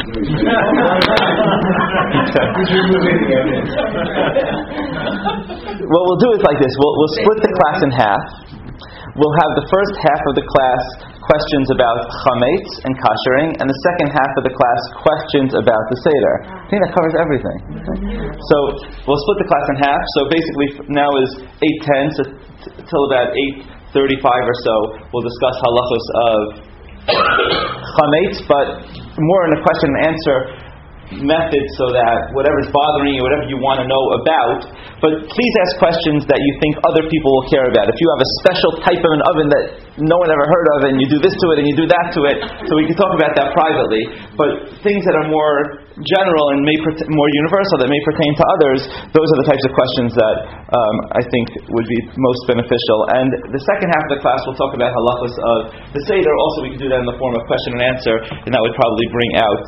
What we'll do is like this. We'll split the class in half. We'll have the first half of the class questions about chametz and kashering, and the second half of the class questions about the Seder. I think that covers everything. So we'll split the class in half. So basically now is 8:10, so till about 8:35 or so, we'll discuss halachos of chametz, but more in a question and answer method, so that whatever's bothering you, whatever you want to know about, but please ask questions that you think other people will care about. If you have a special type of an oven that no one ever heard of, and you do this to it and you do that to it, so we can talk about that privately. But things that are more general and more universal, that may pertain to others, those are the types of questions that I think would be most beneficial. And the second half of the class will talk about halachos of the Seder. Also, we can do that in the form of question and answer, and that would probably bring out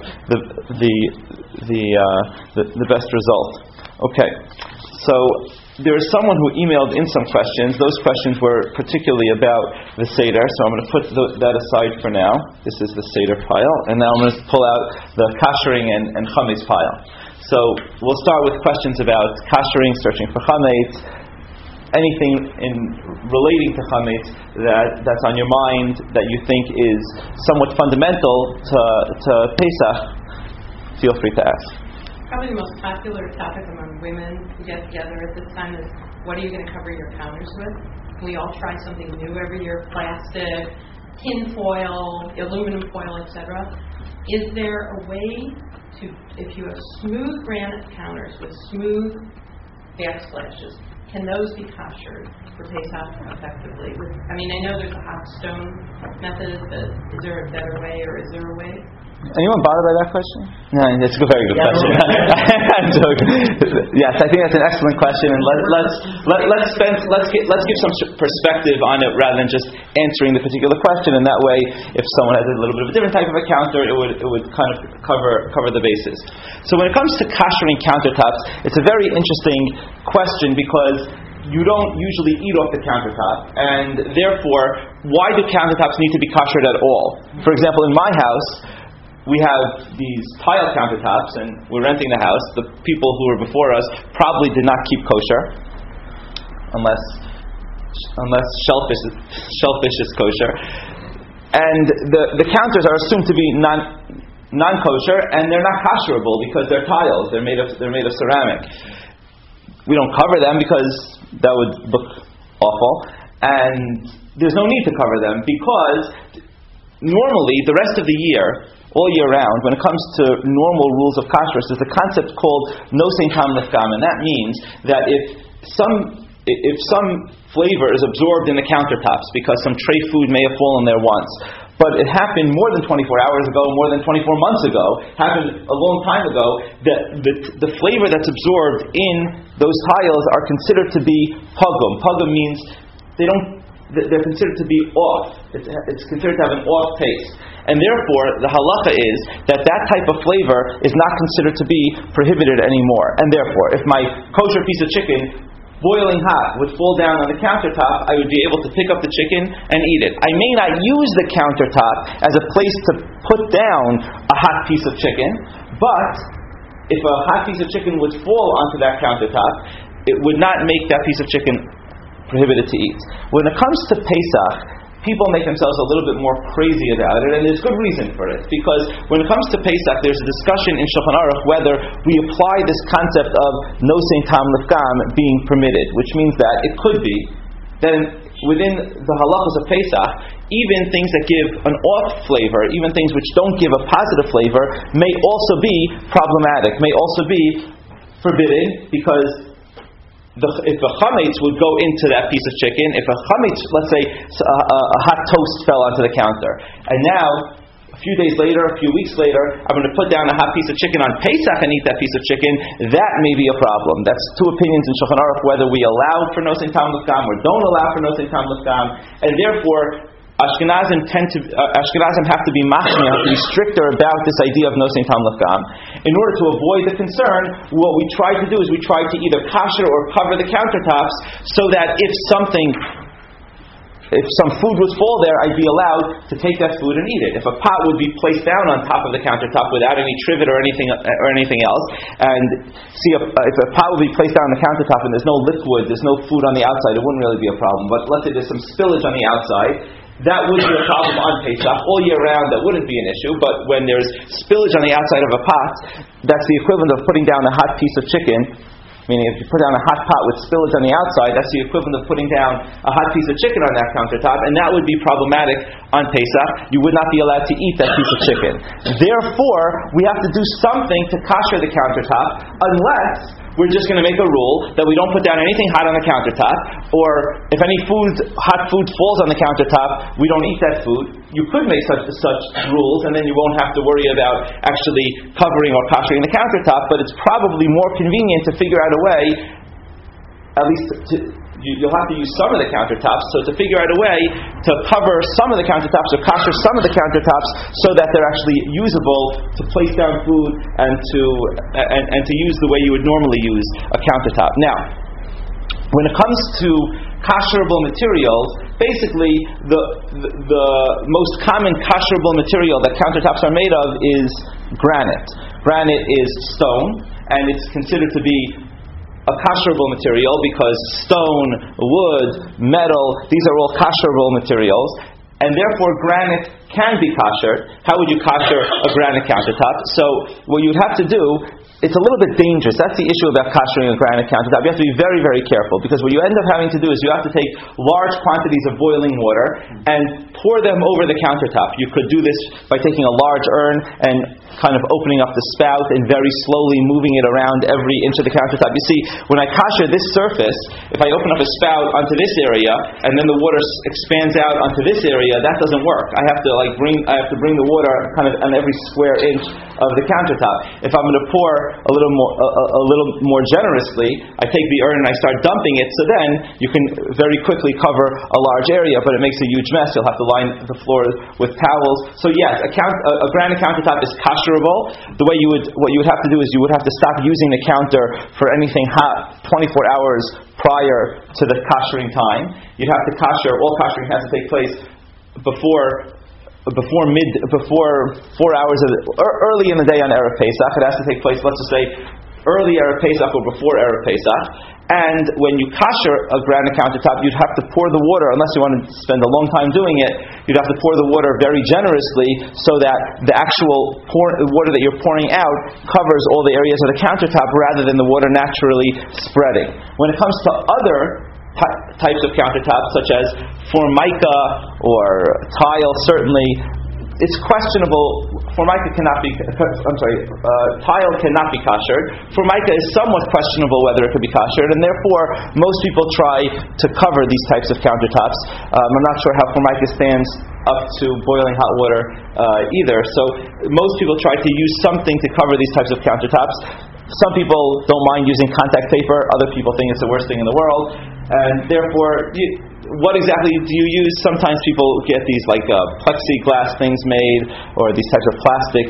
the best result. Okay, so there is someone who emailed in some questions. Those questions were particularly about the Seder, so I'm going to put that aside for now. This is the Seder pile, and now I'm going to pull out the kashering and chametz pile. So we'll start with questions about kashering, searching for chametz, anything in relating to chametz that's on your mind that you think is somewhat fundamental to Pesach. Feel free to ask. Probably the most popular topic among women who get together at this time is, what are you going to cover your counters with? We all try something new every year: plastic, tin foil, aluminum foil, etc. Is there a way to, if you have smooth granite counters with smooth backsplashes, can those be kosher for Pesach effectively? I mean, I know there's a hot stone method, but is there a better way, or is there a way? Anyone bothered by that question? No, it's a very good question. I'm joking. Yes, I think that's an excellent question, and let's give some perspective on it rather than just answering the particular question. And that way, if someone has a little bit of a different type of a counter, it would kind of cover the bases. So when it comes to koshering countertops, it's a very interesting question because you don't usually eat off the countertop, and therefore, why do countertops need to be koshered at all? For example, in my house, we have these tile countertops, and we're renting the house. The people who were before us probably did not keep kosher, unless shellfish is kosher. And the counters are assumed to be non-kosher, and they're not kosherable because they're tiles. They're made of ceramic. We don't cover them because that would look awful, and there's no need to cover them because normally the rest of the year, all year round, when it comes to normal rules of kashrus, there's a concept called nosein tam lefgam, and that means that if some flavor is absorbed in the countertops because some tray food may have fallen there once, but it happened more than 24 hours ago, more than 24 months ago, happened a long time ago, the flavor that's absorbed in those tiles are considered to be pagum. Pagum means they're considered to be off. It's considered to have an off taste. And therefore, the halacha is that type of flavor is not considered to be prohibited anymore. And therefore, if my kosher piece of chicken, boiling hot, would fall down on the countertop, I would be able to pick up the chicken and eat it. I may not use the countertop as a place to put down a hot piece of chicken, but if a hot piece of chicken would fall onto that countertop, it would not make that piece of chicken prohibited to eat. When it comes to Pesach, people make themselves a little bit more crazy about it, and there's good reason for it. Because when it comes to Pesach, there's a discussion in Shulchan Aruch whether we apply this concept of nosein tam lefgam being permitted, which means that it could be. Then within the halachos of Pesach, even things that give an off flavor, even things which don't give a positive flavor, may also be problematic, may also be forbidden, because if a chametz would go into that piece of chicken, if a chametz, let's say a hot toast fell onto the counter, and now a few days later, a few weeks later, I'm going to put down a hot piece of chicken on Pesach and eat that piece of chicken, that may be a problem. That's two opinions in Shulchan Aruch, whether we allow for nosein tam lefgam or don't allow for nosein tam lefgam, and therefore Ashkenazim have to be machmir, have to be stricter about this idea of nosein tam lefgam. In order to avoid the concern, what we try to do is we try to either kasher or cover the countertops, so that if something if some food would fall there, I'd be allowed to take that food and eat it. If a pot would be placed down on top of the countertop without any trivet or anything else, and if a pot would be placed down on the countertop and there's no liquid, there's no food on the outside, it wouldn't really be a problem. But let's say there's some spillage on the outside, that would be a problem on Pesach. All year round, that wouldn't be an issue, but when there's spillage on the outside of a pot, that's the equivalent of putting down a hot piece of chicken. Meaning, if you put down a hot pot with spillage on the outside, that's the equivalent of putting down a hot piece of chicken on that countertop, and that would be problematic on Pesach. You would not be allowed to eat that piece of chicken. Therefore, we have to do something to kasher the countertop, unless we're just going to make a rule that we don't put down anything hot on the countertop, or if any hot food falls on the countertop, we don't eat that food. You could make such rules, and then you won't have to worry about actually covering or kashering the countertop, but it's probably more convenient to figure out a way, at least you'll have to use some of the countertops, so to figure out a way to cover some of the countertops or kasher some of the countertops so that they're actually usable to place down food and to use the way you would normally use a countertop. Now, when it comes to kasherable materials, basically the most common kasherable material that countertops are made of is granite. Granite is stone, and it's considered to be a kasherable material because stone, wood, metal, these are all kasherable materials, and therefore granite can be kashered. How would you kasher a granite countertop? So what you'd have to do, it's a little bit dangerous. That's the issue about kashering a granite countertop. You have to be very, very careful, because what you end up having to do is you have to take large quantities of boiling water and pour them over the countertop. You could do this by taking a large urn and kind of opening up the spout and very slowly moving it around every inch of the countertop. You see, when I kasher this surface, if I open up a spout onto this area and then the water expands out onto this area, that doesn't work. I have to bring the water kind of on every square inch of the countertop. If I'm going to pour a little more generously, I take the urn and I start dumping it, so then you can very quickly cover a large area, but it makes a huge mess. You'll have to line the floor with towels. So yes, a granite countertop is kasherable. What you would have to do is you would have to stop using the counter for anything hot 24 hours prior to the kashering time. You'd have to kasher. All kashering has to take place before 4 hours early in the day on Erev Pesach. It has to take place, let's just say, early Erev Pesach or before Erev Pesach. And when you kasher a granite countertop, you'd have to pour the water, unless you want to spend a long time doing it, you'd have to pour the water very generously so that the actual water that you're pouring out covers all the areas of the countertop rather than the water naturally spreading. When it comes to other types of countertops, such as formica or tile, certainly it's questionable. Formica cannot be. Tile cannot be kashered. Formica is somewhat questionable whether it could be kashered, and therefore most people try to cover these types of countertops. I'm not sure how formica stands up to boiling hot water either. So most people try to use something to cover these types of countertops. Some people don't mind using contact paper. Other people think it's the worst thing in the world, and therefore. What exactly do you use? Sometimes people get these plexiglass things made, or these types of plastic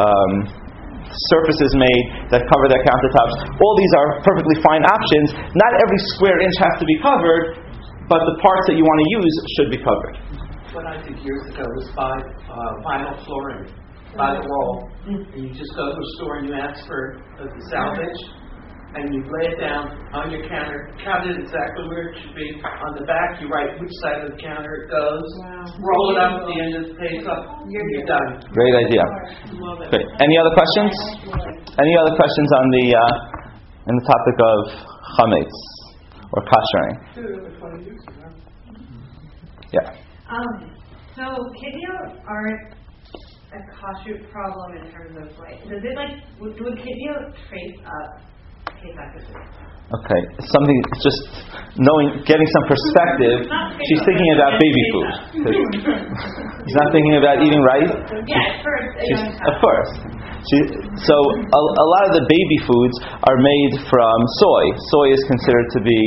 surfaces made that cover their countertops. All these are perfectly fine options. Not every square inch has to be covered, but the parts that you want to use should be covered. What I did years ago was buy vinyl flooring by the roll, and you just go to a store and you ask for the salvage. And you lay it down on your counter, count it exactly where it should be. On the back, you write which side of the counter it goes. Wow. Roll it up at the end of the page up. You're done. Great idea. Great. Any other questions? Any other questions on the topic of chametz or kashering? Yeah. So kidneyot aren't a kashrut problem in terms of would kidneyot trace up? Okay, something just getting some perspective. She's thinking about baby food. She's not thinking about eating rice. Yeah, of course. So a lot of the baby foods are made from soy. Soy is considered to be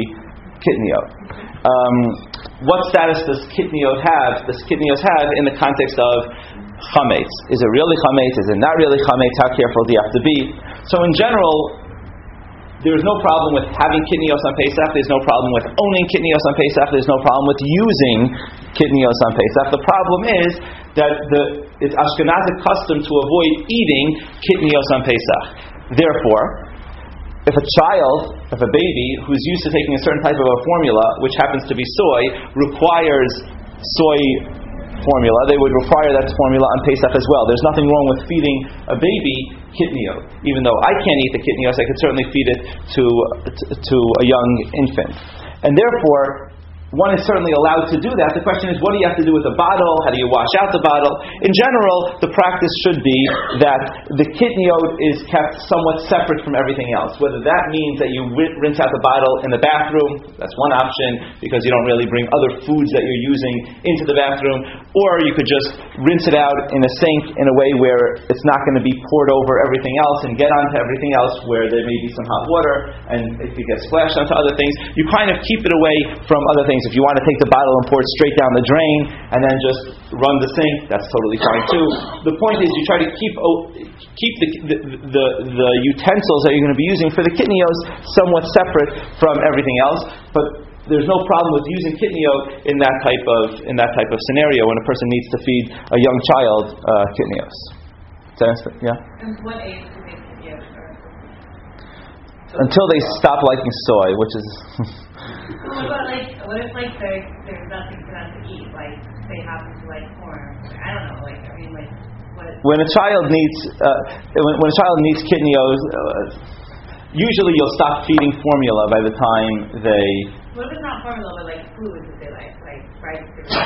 kitniot. What status does kitniot have? Does kitniot have in the context of chametz? Is it really chametz? Is it not really chametz? How careful do you have to be? So in general, there is no problem with having kitnios on Pesach. There's no problem with owning kitnios on Pesach. There's no problem with using kitnios on Pesach. The problem is that it's Ashkenazic custom to avoid eating kitnios on Pesach. Therefore, if a baby who's used to taking a certain type of a formula, which happens to be soy, requires soy formula, they would require that formula on Pesach as well. There's nothing wrong with feeding a baby kitnios. Even though I can't eat the kitnios, I could certainly feed it to a young infant. And therefore, one is certainly allowed to do that. The question is, what do you have to do with the bottle? How do you wash out the bottle? In general, the practice should be that the kitniot is kept somewhat separate from everything else. Whether that means that you rinse out the bottle in the bathroom, that's one option, because you don't really bring other foods that you're using into the bathroom, or you could just rinse it out in a sink in a way where it's not going to be poured over everything else and get onto everything else where there may be some hot water and it could get splashed onto other things. You kind of keep it away from other things. If you want to take the bottle and pour it straight down the drain and then just run the sink, that's totally fine too. The point is, you try to keep the utensils that you're going to be using for the kitnios somewhat separate from everything else. But there's no problem with using kitniot in that type of scenario when a person needs to feed a young child kitnios. Yeah. And what age do they kitniot? Until they stop liking soy, which is. What if there's nothing for them to eat? Like they happen to like corn. I don't know. What? When a child needs kitnios, usually you'll stop feeding formula by the time they. What if it's not formula, but like foods that they like rice?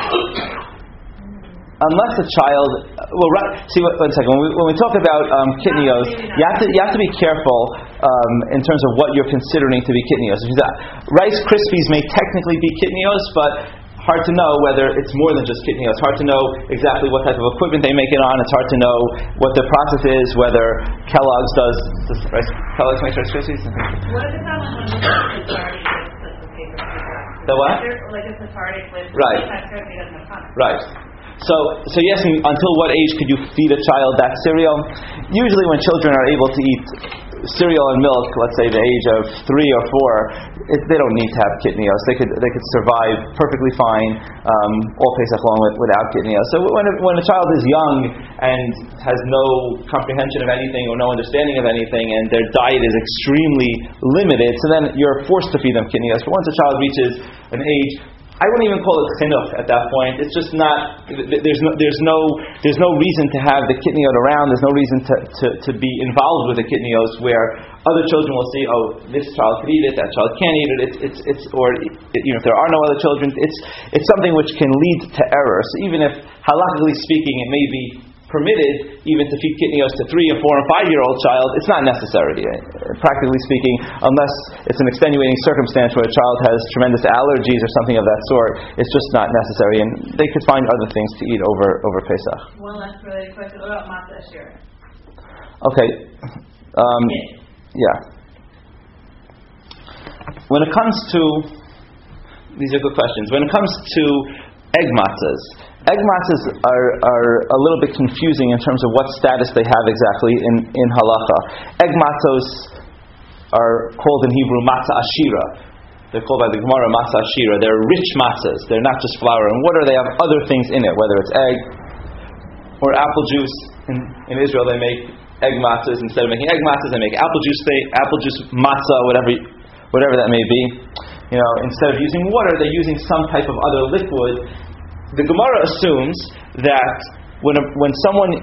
Unless a child, see, one second. When we talk about kitnios, you have to be careful in terms of what you're considering to be kitnios. Rice Krispies may technically be kitnios, but hard to know whether it's more than just kitnios. Hard to know exactly what type of equipment they make it on. It's hard to know what the process is. Whether Kellogg's does Kellogg's make Rice Krispies? What if it's not one of the paper? The what? Like a Sephardic list. Right. Right. So yes, until what age could you feed a child that cereal? Usually when children are able to eat cereal and milk, let's say the age of 3 or 4, they don't need to have kitnios. They could survive perfectly fine all Pesach long without kitnios. So when a child is young and has no comprehension of anything or no understanding of anything, and their diet is extremely limited, so then you're forced to feed them kitnios. But once a child reaches an age, I wouldn't even call it chinuch at that point. It's just not. There's no reason to have the kitniot around. There's no reason to be involved with the kitnios where other children will see, oh, this child can eat it, that child can't eat it. If there are no other children, it's something which can lead to error. So even if halakhically speaking, it may be permitted even to feed kitnios to 3 and 4 and 5-year-old child, it's not necessary. Practically speaking, unless it's an extenuating circumstance where a child has tremendous allergies or something of that sort, it's just not necessary, and they could find other things to eat over Pesach. One last related question. What about matzah shira? Okay. Yeah. When it comes to, these are good questions. When it comes to egg matzahs are a little bit confusing in terms of what status they have exactly in halacha. Egg matzos are called in Hebrew matzah ashira. They're called by the Gemara matzah ashira. They're rich matzahs. They're not just flour and water. They have other things in it, whether it's egg or apple juice. In Israel, they make egg matzahs. Instead of making egg matzahs, they make apple juice matzah, whatever that may be. Instead of using water, they're using some type of other liquid. The Gemara assumes that when someone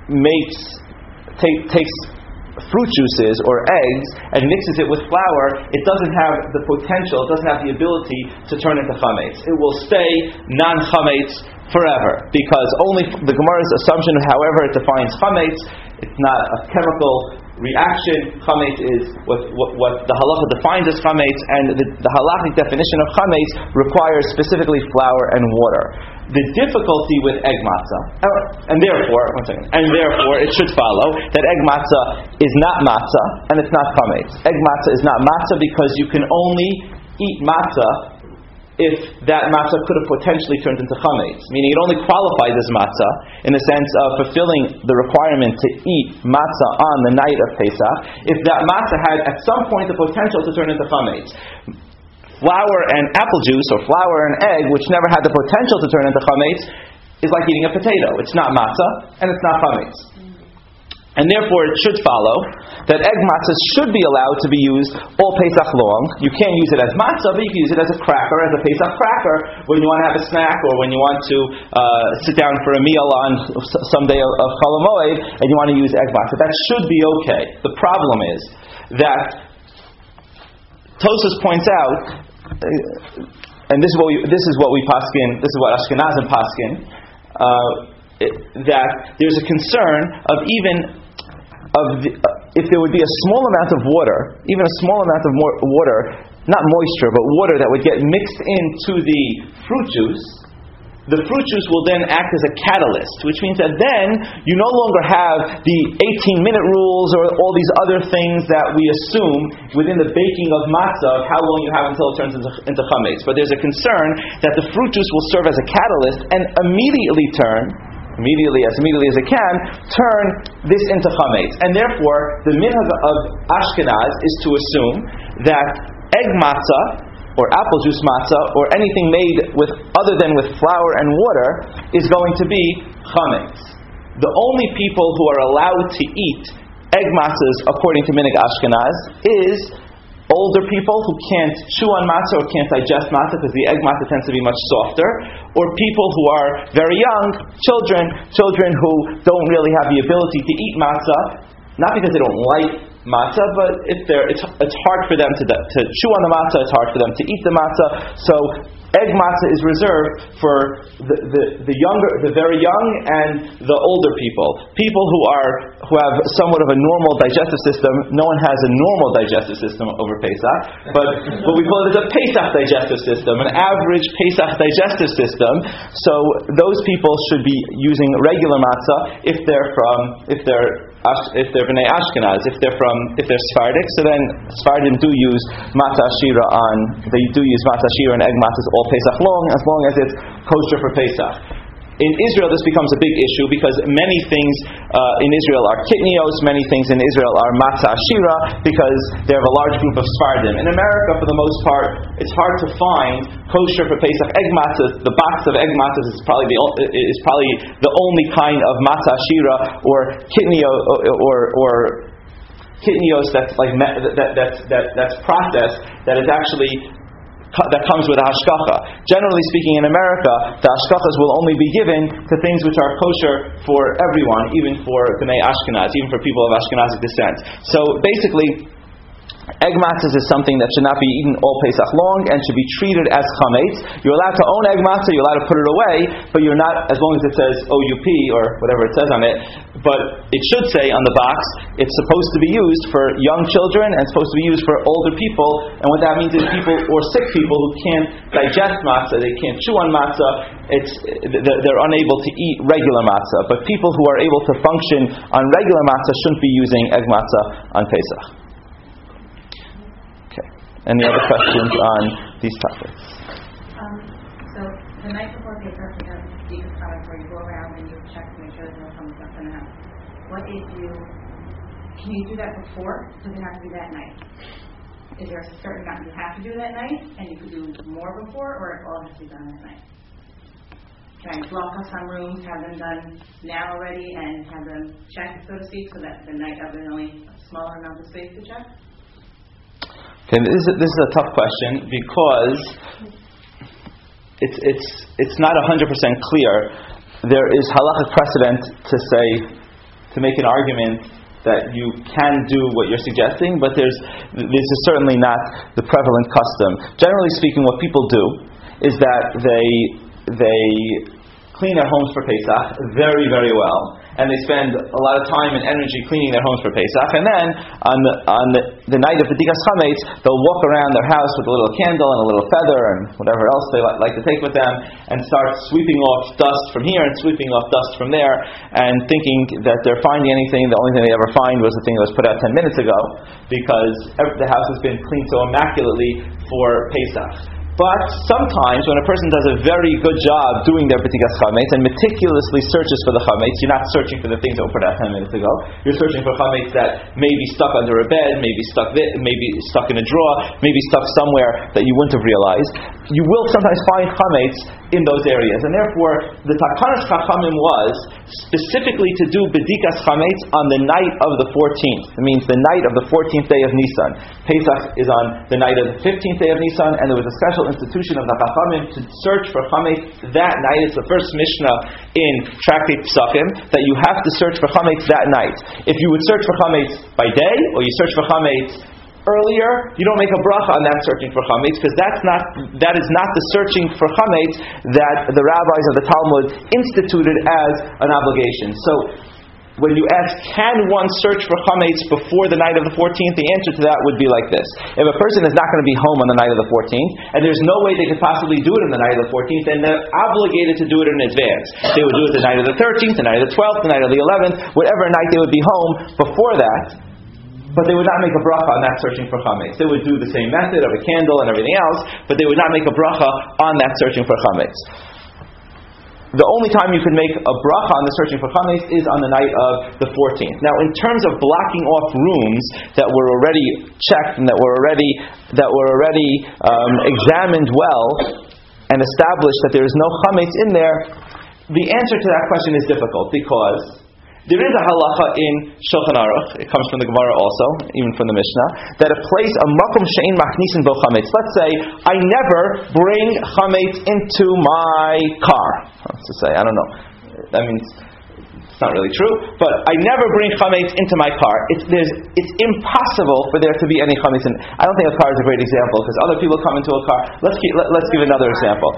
takes fruit juices or eggs and mixes it with flour, it doesn't have the potential, it doesn't have the ability to turn into chametz. It will stay non-chametz forever, because only the Gemara's assumption, however it defines chametz, it's not a chemical reaction. Chametz is what the halacha defines as chametz, and the halachic definition of chametz requires specifically flour and water. The difficulty with egg matzah, and therefore it should follow that egg matzah is not matzah and it's not chametz. Egg matzah is not matzah because you can only eat matzah if that matzah could have potentially turned into chametz, meaning it only qualifies as matzah in the sense of fulfilling the requirement to eat matzah on the night of Pesach if that matzah had at some point the potential to turn into chametz. flour and apple juice, or flour and egg, which never had the potential to turn into chametz, is like eating a potato. It's not matzah, and it's not chametz. And therefore, it should follow that egg matzahs should be allowed to be used all Pesach long. You can't use it as matzah, but you can use it as a cracker, as a Pesach cracker, when you want to have a snack, or when you want to sit down for a meal on some day of Chol Hamoed, and you want to use egg matzah. That should be okay. The problem is that Tosfos points out, and this is what we paskin, this is what Ashkenazim paskin, that there's a concern of if there would be a small amount of water, even a small amount of water, not moisture, but water that would get mixed into the fruit juice, the fruit juice will then act as a catalyst, which means that then you no longer have the 18-minute rules or all these other things that we assume within the baking of matzah of how long you have until it turns into chametz. But there's a concern that the fruit juice will serve as a catalyst and immediately as it can, turn this into chametz. And therefore, the minhag of Ashkenaz is to assume that egg matzah, or apple juice matzah, or anything made other than with flour and water, is going to be chametz. The only people who are allowed to eat egg matzahs according to minhag Ashkenaz is older people who can't chew on matzah or can't digest matzah because the egg matzah tends to be much softer, or people who are very young, children who don't really have the ability to eat matzah, not because they don't like matzah, but it's hard for them to chew on the matzah, it's hard for them to eat the matzah. So egg matzah is reserved for the very young and the older people who have somewhat of a normal digestive system. No one has a normal digestive system over Pesach, but what we call it is a Pesach digestive system, an average Pesach digestive system. So those people should be using regular matzah if they're Bnei Ashkenaz. If they're Sephardic, so then Sephardim do use matzah ashira and egg matzahs all Pesach long, as long as it's kosher for Pesach. In Israel, this becomes a big issue because many things in Israel are kitnios, many things in Israel are matzah ashira, because they have a large group of Sephardim. In America, for the most part, it's hard to find kosher for Pesach egg matzahs. The box of egg matzahs is probably the only kind of matzah ashira or kitnio or kitnios that's processed, that is actually that comes with a hashgacha. Generally speaking, in America, the hashgachas will only be given to things which are kosher for everyone, even for Bnei Ashkenaz, even for people of Ashkenazic descent. So basically, egg matzahs is something that should not be eaten all Pesach long and should be treated as chametz. You're allowed to own egg matzah, you're allowed to put it away, but you're not, as long as it says OUP or whatever it says on it, but it should say on the box, it's supposed to be used for young children and it's supposed to be used for older people, and what that means is people, or sick people who can't digest matzah, they can't chew on matzah, they're unable to eat regular matzah, but people who are able to function on regular matzah shouldn't be using egg matzah on Pesach. Any other questions on these topics? So the night before Pesach, you have these products where you go around and you check to make sure there's no comes up in the house. Can you do that before? Does it have to be that night? Is there a certain amount you have to do that night, and you could do more before, or it all has to be done that night? Can I block off some rooms, have them done now already, and have them checked, so to speak, so that the night of is only a smaller amount of space to check? Okay, this is a tough question because it's not 100% clear. There is halachic precedent to make an argument that you can do what you're suggesting, but this is certainly not the prevalent custom. Generally speaking, what people do is that they clean their homes for Pesach very, very well, and they spend a lot of time and energy cleaning their homes for Pesach, and then on the night of the Bdikas Chametz, they'll walk around their house with a little candle and a little feather and whatever else they like to take with them, and start sweeping off dust from here and sweeping off dust from there, and thinking that they're finding anything. The only thing they ever find was the thing that was put out 10 minutes ago, because the house has been cleaned so immaculately for Pesach. But sometimes when a person does a very good job doing their b'dikas chametz and meticulously searches for the chametz, you're not searching for the things that were put out 10 minutes ago. You're searching for chametz that may be stuck under a bed, maybe stuck in a drawer, maybe stuck somewhere that you wouldn't have realized. You will sometimes find chametz in those areas, and therefore the takanas chachamim was specifically to do b'dikas chametz on the night of the 14th. It means the night of the 14th day of Nisan. Pesach is on the night of the 15th day of Nisan, and there was a special institution of the chachamim to search for chametz that night. It's the first Mishnah in Tractate Pesachim that you have to search for chametz that night. If you would search for chametz by day, or you search for chametz earlier, you don't make a bracha on that searching for chametz, because that is not the searching for chametz that the rabbis of the Talmud instituted as an obligation. So when you ask, can one search for chametz before the night of the 14th, the answer to that would be like this. If a person is not going to be home on the night of the 14th, and there's no way they could possibly do it on the night of the 14th, then they're obligated to do it in advance. They would do it the night of the 13th, the night of the 12th, the night of the 11th, whatever night they would be home before that. But they would not make a bracha on that searching for chametz. They would do the same method of a candle and everything else, but they would not make a bracha on that searching for chametz. The only time you can make a bracha on the searching for chametz is on the night of the 14th. Now, in terms of blocking off rooms that were already checked and that were already examined well and established that there is no chametz in there, the answer to that question is difficult, because there is a halacha in Shulchan Aruch, it comes from the Gemara also, even from the Mishnah, that a place, a makom she'ein machnisin bo chametz. Let's say, I never bring chametz into my car. Let's just say, I don't know. That means, it's not really true, but I never bring chametz into my car. It's impossible for there to be any chametz in. I don't think a car is a great example, because other people come into a car. Let's give another example.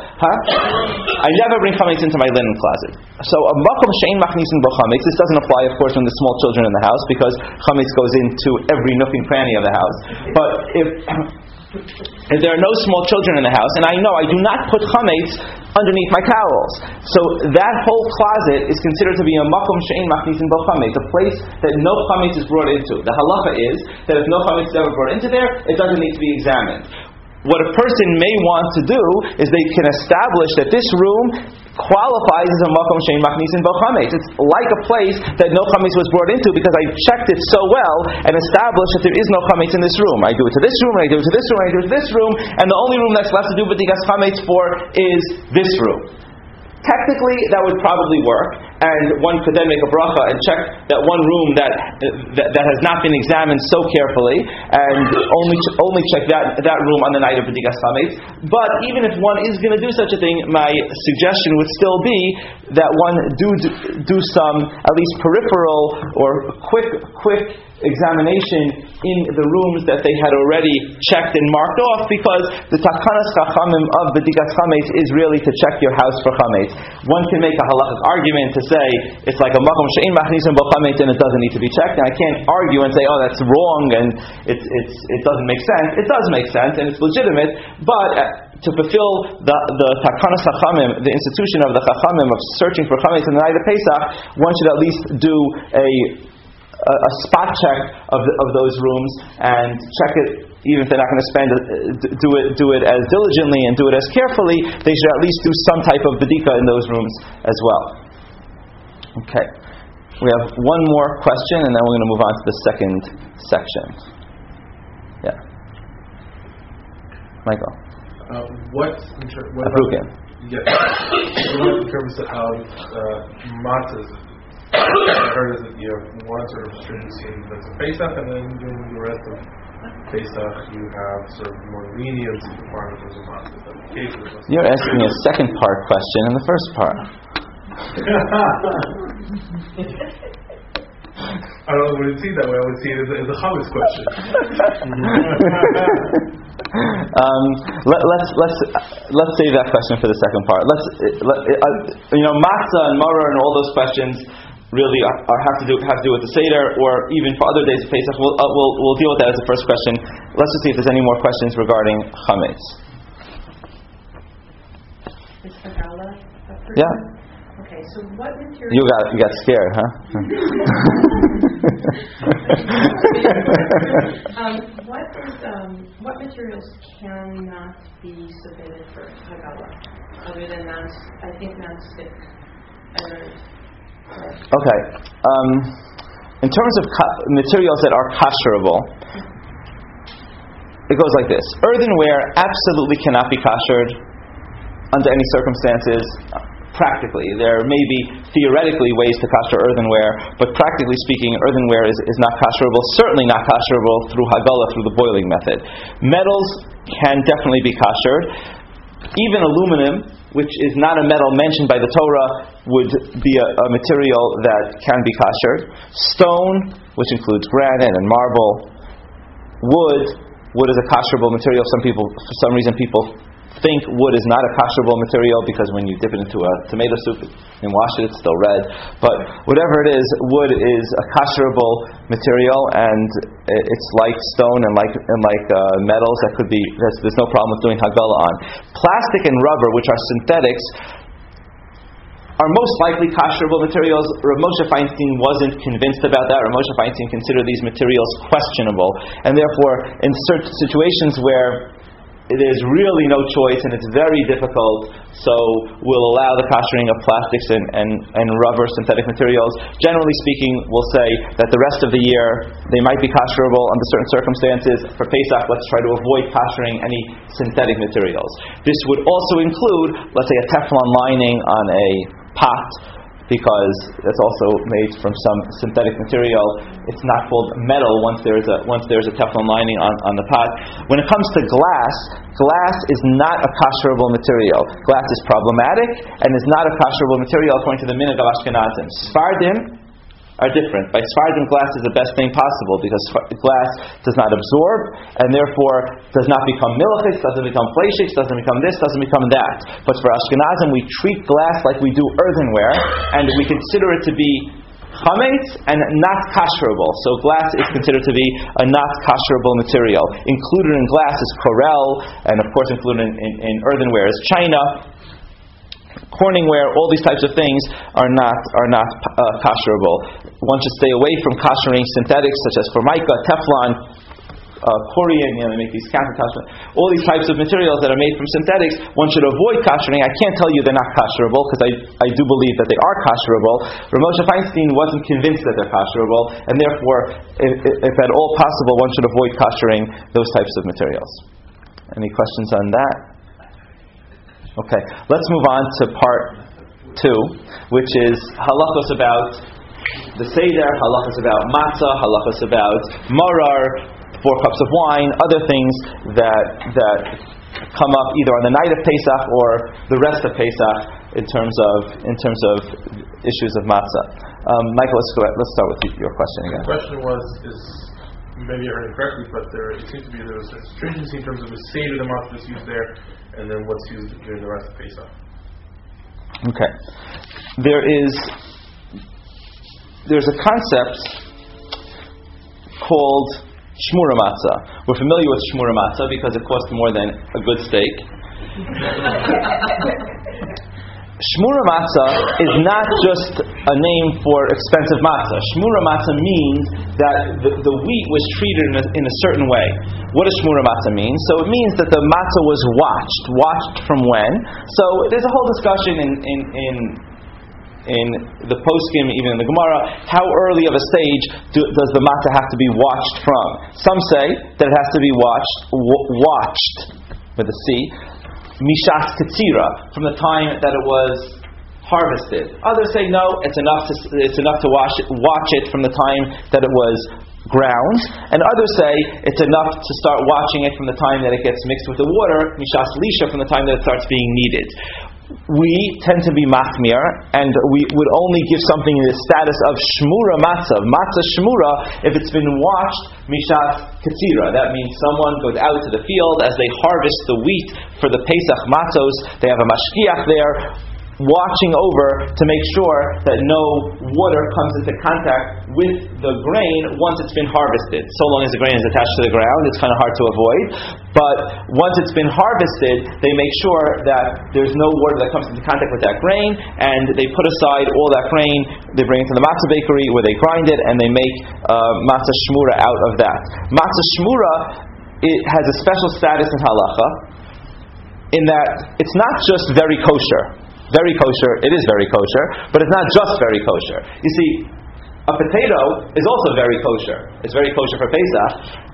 I never bring chametz into my linen closet. So a makom she'ein machnisin bo chametz. This doesn't apply, of course, when there's small children in the house, because chametz goes into every nook and cranny of the house. But if there are no small children in the house, and I know I do not put chametz underneath my towels, so that whole closet is considered to be a makom she'ein machnisin bo chametz, a place that no chametz is brought into. The halacha is that if no chametz is ever brought into there, it doesn't need to be examined. What a person may want to do is they can establish that this room qualifies as a makom she'ein machnisin bo chametz. It's like a place that no chametz was brought into, because I checked it so well and established that there is no chametz in this room. I do it to this room, and I do it to this room, and I do it to this room, and the only room that's left to do b'dikas chametz for is this room. Technically, that would probably work, and one could then make a bracha and check that one room that has not been examined so carefully, and only check that room on the night of b'dikas chametz. But even if one is going to do such a thing, my suggestion would still be that one do some at least peripheral or quick examination in the rooms that they had already checked and marked off, because the takanas chachamim of b'dikas chametz is really to check your house for chametz. One can make a halachic argument to say it's like a makom she'ein machnisin bo chametz and it doesn't need to be checked, and I can't argue and say, oh, that's wrong and it doesn't make sense. It does make sense and it's legitimate, but to fulfill the takanas chachamim, the institution of the chachamim of searching for chametz in the night of Pesach, one should at least do a spot check of those rooms and check it. Even if they're not going to do it as diligently and do it as carefully, they should at least do some type of bedika in those rooms as well. Okay, we have one more question, and then we're going to move on to the second section. Yeah, Michael. What in terms of matzahs? I heard that you have one sort of stringency that's a Pesach, and then during the rest of Pesach you have sort of more leniency requirements of matzahs. You're asking a second part question in the first part. I don't know what it seems that way. I would see it as a chametz question. Let's save that question for the second part. Matzah and maror and all those questions really have to do with the Seder, or even for other days of Pesach. We'll deal with that as the first question. Let's just see if there's any more questions regarding chametz. Is Fagala a person? Yeah. Okay, so what material... You got scared, huh? What materials cannot be submitted for Hagala, other than non-stick? Okay. In terms of materials that are kasherable, it goes like this. Earthenware absolutely cannot be kashered under any circumstances. Practically, there may be theoretically ways to kasher earthenware, but practically speaking, earthenware is not kasherable, certainly not kasherable through Hagala, through the boiling method. Metals can definitely be kashered. Even aluminum, which is not a metal mentioned by the Torah, would be a material that can be kashered. Stone, which includes granite and marble. Wood is a kasherable material. For some reason, people think wood is not a kasherable material because when you dip it into a tomato soup and wash it, it's still red. But whatever it is, wood is a kasherable material, and it's like stone and like metals. There's no problem with doing Hagala on. Plastic and rubber, which are synthetics, are most likely kasherable materials. Rav Moshe Feinstein wasn't convinced about that. Rav Moshe Feinstein considered these materials questionable, and therefore, in certain situations where there's really no choice and it's very difficult, so we'll allow the kashering of plastics and rubber, synthetic materials. Generally speaking, we'll say that the rest of the year they might be kasherable under certain circumstances. For Pesach, let's try to avoid kashering any synthetic materials. This would also include, let's say, a Teflon lining on a pot, because it's also made from some synthetic material. It's not called metal once there's a Teflon lining on the pot. When it comes to glass is not a kasherable material. Glass is problematic and is not a kasherable material according to the minhag of Ashkenazim. Sfardim are different. By Sfardim, glass is the best thing possible because glass does not absorb and therefore does not become milchis, doesn't become fleishiks, doesn't become this, doesn't become that. But for Ashkenazim, we treat glass like we do earthenware, and we consider it to be chametz and not kasherable. So glass is considered to be a not kasherable material. Included in glass is korel, and of course included in earthenware is china. Corningware, all these types of things are not kasherable. One should stay away from kashering synthetics such as formica, Teflon, Korean. They make these countertops. All these types of materials that are made from synthetics, one should avoid kashering. I can't tell you they're not kasherable because I do believe that they are kasherable. Rav Moshe Feinstein wasn't convinced that they're kasherable, and therefore, if at all possible, one should avoid kashering those types of materials. Any questions on that? Okay, let's move on to part 2, which is halachos about the Seder, halachos about matzah, halachos about marar, 4 cups of wine, other things that come up either on the night of Pesach or the rest of Pesach in terms of issues of matzah. Michael, let's start with your question again. The question was, maybe I heard it correctly, but it seems to be there was a stringency in terms of the Seder, the matzah that's used there, and then what's used during the rest of Pesach. Okay. There's a concept called shmura matzah. We're familiar with shmura matzah because it costs more than a good steak. Shmura matzah is not just a name for expensive matzah. Shmura matzah means that the wheat was treated in a certain way. What does shmura matzah mean? So it means that the matzah was watched from when. So there's a whole discussion in the poskim, even in the Gemara, how early of a stage does the matzah have to be watched from? Some say that it has to be watched with a C, mishas ketzira, from the time that it was harvested. Others say no, it's enough to watch it from the time that it was ground, and others say it's enough to start watching it from the time that it gets mixed with the water, mishas lisha, from the time that it starts being kneaded. We tend to be machmir, and we would only give something in the status of shmura matzah. Matzah shmura, if it's been watched, mishas ketzira. That means someone goes out to the field as they harvest the wheat for the Pesach matzos. They have a mashkiach there. watching over to make sure that no water comes into contact with the grain once it's been harvested. So long as the grain is attached to the ground, it's kind of hard to avoid. But once it's been harvested, they make sure that there's no water that comes into contact with that grain, and they put aside all that grain, they bring it to the matzah bakery where they grind it, and they make matzah shmura out of that. Matzah shmura, it has a special status in halacha, in that it's not just very kosher. Very kosher, it is very kosher, but it's not just very kosher. You see, a potato is also very kosher. It's very kosher for Pesach.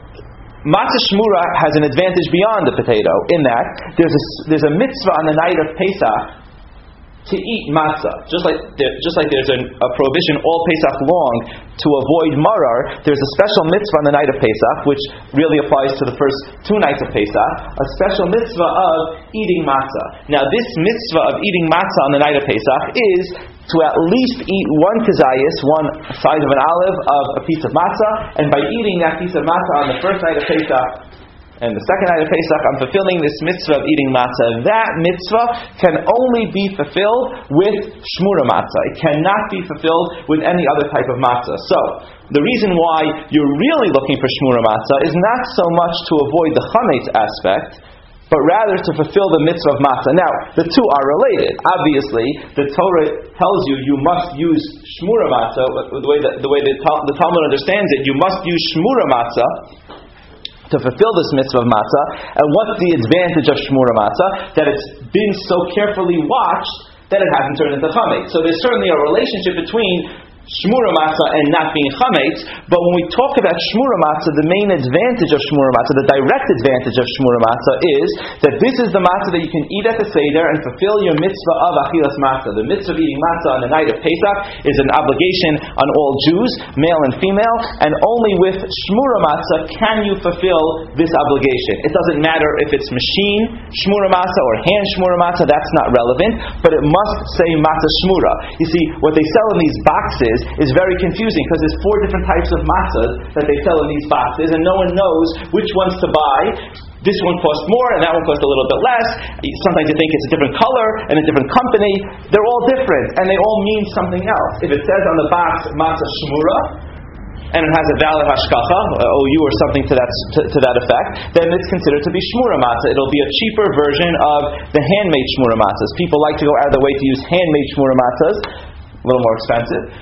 Matzah shmura has an advantage beyond the potato in that there's a mitzvah on the night of Pesach to eat matzah. Just like there's a prohibition all Pesach long to avoid marar, there's a special mitzvah on the night of Pesach, which really applies to the first 2 nights of Pesach, a special mitzvah of eating matzah. Now this mitzvah of eating matzah on the night of Pesach is to at least eat 1 kazayis, 1 size of an olive, of a piece of matzah, and by eating that piece of matzah on the first night of Pesach and the second night of Pesach, I'm fulfilling this mitzvah of eating matzah. That mitzvah can only be fulfilled with shmura matzah. It cannot be fulfilled with any other type of matzah. So, the reason why you're really looking for shmura matzah is not so much to avoid the chametz aspect, but rather to fulfill the mitzvah of matzah. Now, the two are related. Obviously, the Torah tells you must use shmura matzah, the way the Talmud understands it, you must use shmura matzah to fulfill this mitzvah of matzah. And what's the advantage of shmura matzah? That it's been so carefully watched that it hasn't turned into chametz. So there's certainly a relationship between shmura matzah and not being chametz, but when we talk about shmura matzah, the main advantage of shmura matzah, the direct advantage of shmura matzah is that this is the matzah that you can eat at the Seder and fulfill your mitzvah of achilas matzah. The mitzvah of eating matzah on the night of Pesach is an obligation on all Jews, male and female, and only with shmura matzah can you fulfill this obligation. It doesn't matter if it's machine shmura matzah or hand shmura matzah, that's not relevant, but it must say matzah shmura. You see, what they sell in these boxes is very confusing because there's 4 different types of matzahs that they sell in these boxes, and no one knows which ones to buy. This one costs more and that one costs a little bit less. Sometimes you think it's a different color and a different company. They're all different and they all mean something else. If it says on the box matzah shmura and it has a valid hashkacha, OU or something to that effect, then it's considered to be shmura matzah. It'll be a cheaper version of the handmade shmura matzahs. People like to go out of their way to use handmade shmura matzahs, a little more expensive.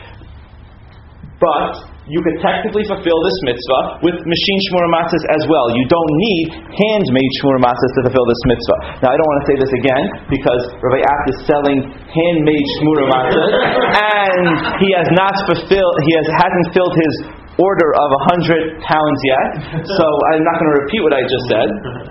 But you could technically fulfill this mitzvah with machine shmura matzahs as well. You don't need handmade shmura matzahs to fulfill this mitzvah. Now, I don't want to say this again because Rabbi Abt is selling handmade shmura matzahs, and he hasn't filled his order of 100 pounds yet. So I'm not going to repeat what I just said,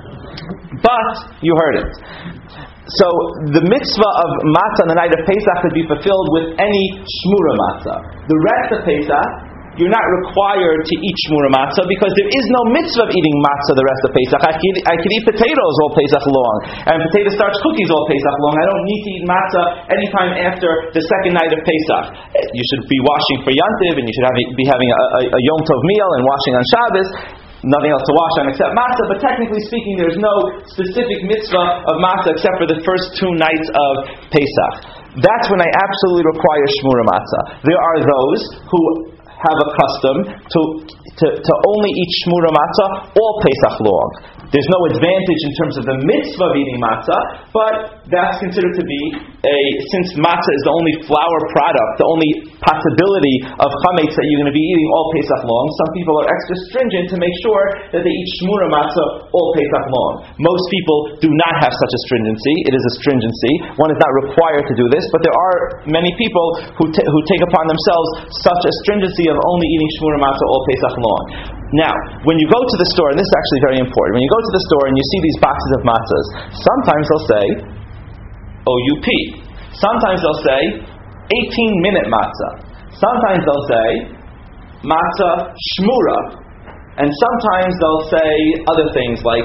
but you heard it. So the mitzvah of matzah on the night of Pesach could be fulfilled with any shmura matzah. The rest of Pesach, you're not required to eat shmura matzah because there is no mitzvah of eating matzah the rest of Pesach. I could eat potatoes all Pesach long, and potato starch cookies all Pesach long. I don't need to eat matzah anytime after the second night of Pesach. You should be washing for Yantiv, and you should be having a Yom Tov meal and washing on Shabbos. Nothing else to wash on except matzah, but technically speaking, there's no specific mitzvah of matzah except for the first 2 nights of Pesach. That's when I absolutely require shmura matzah. There are those who have a custom to only eat shmura matzah all Pesach long. There's no advantage in terms of the mitzvah of eating matzah, but that's considered to be since matzah is the only flour product, the only possibility of chametz that you're going to be eating all Pesach long, some people are extra stringent to make sure that they eat shmura matzah all Pesach long. Most people do not have such a stringency. It is a stringency. One is not required to do this, but there are many people who take upon themselves such a stringency of only eating shmura matzah all Pesach long. Now, when you go to the store, and this is actually very important, when you go to the store and you see these boxes of matzahs, sometimes they'll say OUP. Sometimes they'll say 18-minute matzah. Sometimes they'll say matzah shmura. And sometimes they'll say other things like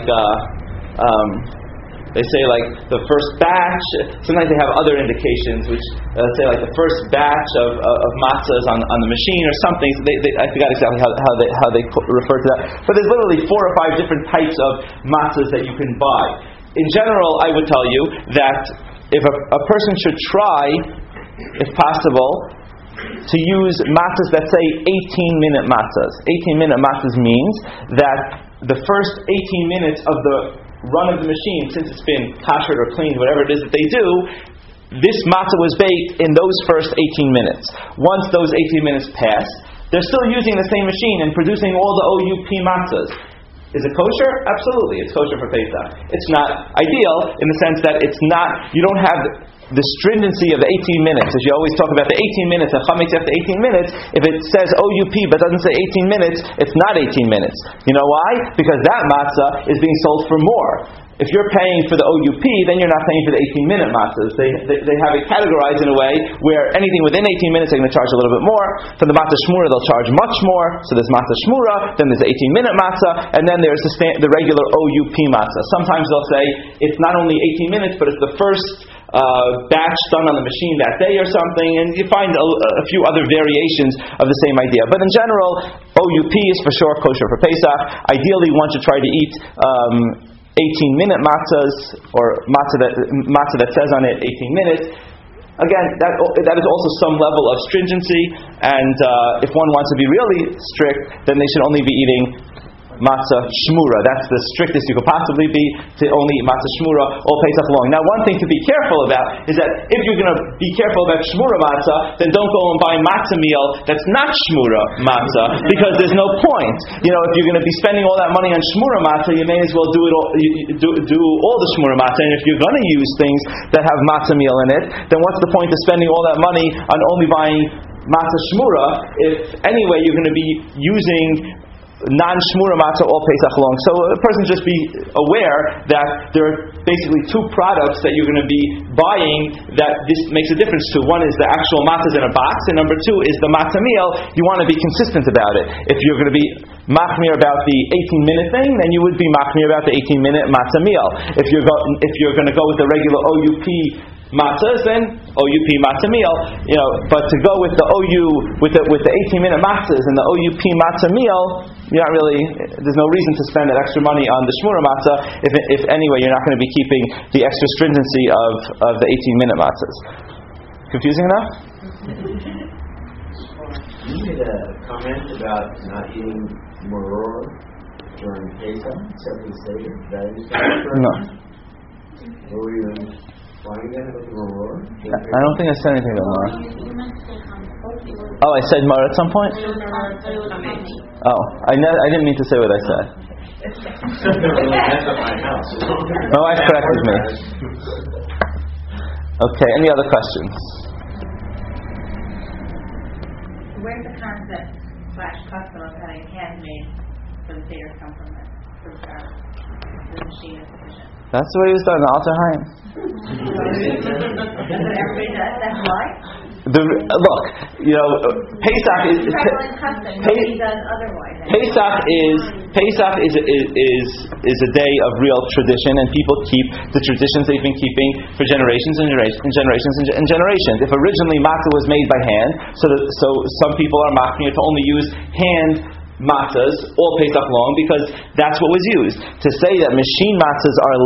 they say like the first batch. Sometimes they have other indications, which say like the first batch of matzahs on the machine or something. So I forgot exactly how they refer to that. But there's literally 4 or 5 different types of matzahs that you can buy. In general, I would tell you that if a person should try, if possible, to use matzahs that say 18-minute matzahs. 18-minute matzahs means that the first 18 minutes of the run of the machine, since it's been kashered or cleaned, whatever it is that they do, this matzah was baked in those first 18 minutes. Once those 18 minutes pass, they're still using the same machine and producing all the OUP matzahs. Is it kosher? Absolutely, it's kosher for Pesach. It's not ideal in the sense that it's not, you don't have the stringency of the 18 minutes. As you always talk about the 18 minutes, and chametz after 18 minutes, if it says OUP but doesn't say 18 minutes, it's not 18 minutes. You know why? Because that matzah is being sold for more. If you're paying for the OUP, then you're not paying for the 18-minute matzahs. They have it categorized in a way where anything within 18 minutes they're going to charge a little bit more. For the matzah shmura, they'll charge much more. So there's matzah shmura, then there's the 18-minute matzah, and then there's the regular OUP matzah. Sometimes they'll say it's not only 18 minutes, but it's the first batch done on the machine that day or something, and you find a few other variations of the same idea. But in general, OUP is for sure kosher for Pesach. Ideally, one should try to eat 18-minute matzahs, or matzah that says on it 18 minutes. Again, that is also some level of stringency, and if one wants to be really strict, then they should only be eating matzah shmura. That's the strictest you could possibly be, to only eat matzah shmura all Pesach long. Now, one thing to be careful about is that if you're going to be careful about shmura matzah, then don't go and buy matzah meal that's not shmura matzah, because there's no point. You know, if you're going to be spending all that money on shmura matzah, you may as well do it all, do all the shmura matzah. And if you're going to use things that have matzah meal in it, then what's the point of spending all that money on only buying matzah shmura if anyway you're going to be using non-shmura matzah all Pesach long? So a person just be aware that there are basically two products that you're going to be buying that this makes a difference to. One is the actual matzahs in a box, and number two is the matzah meal. You want to be consistent about it. If you're going to be machmir about the 18-minute thing, then you would be machmir about the 18-minute matzah meal. If you're going to go with the regular OUP matzahs, then OUP matzah meal, but to go with the with the 18-minute matzahs and the OUP matzah meal, you're not really, there's no reason to spend that extra money on the shmura matzah if anyway you're not going to be keeping the extra stringency of the 18-minute matzahs. Confusing enough? You made a comment about not eating maror during Pesach, except for the Seder. Did I understand that correctly? No. What were you implying then about the maror? I don't think I said anything about maror. Oh, I said maror at some point? Oh, I didn't mean to say what I said. My wife corrected me. Okay, any other questions? Where's the concept / custom of having handmade for the Seder come from? The machine is sufficient. That's the way it was done in Alter Haim. Everybody does. That's why. Look, Pesach is custom. Nobody does otherwise. Pesach is a day of real tradition, and people keep the traditions they've been keeping for generations and generations. If originally matzah was made by hand, so some people are machmir to only use hand matzahs all Pesach long, because that's what was used. To say that machine matzahs are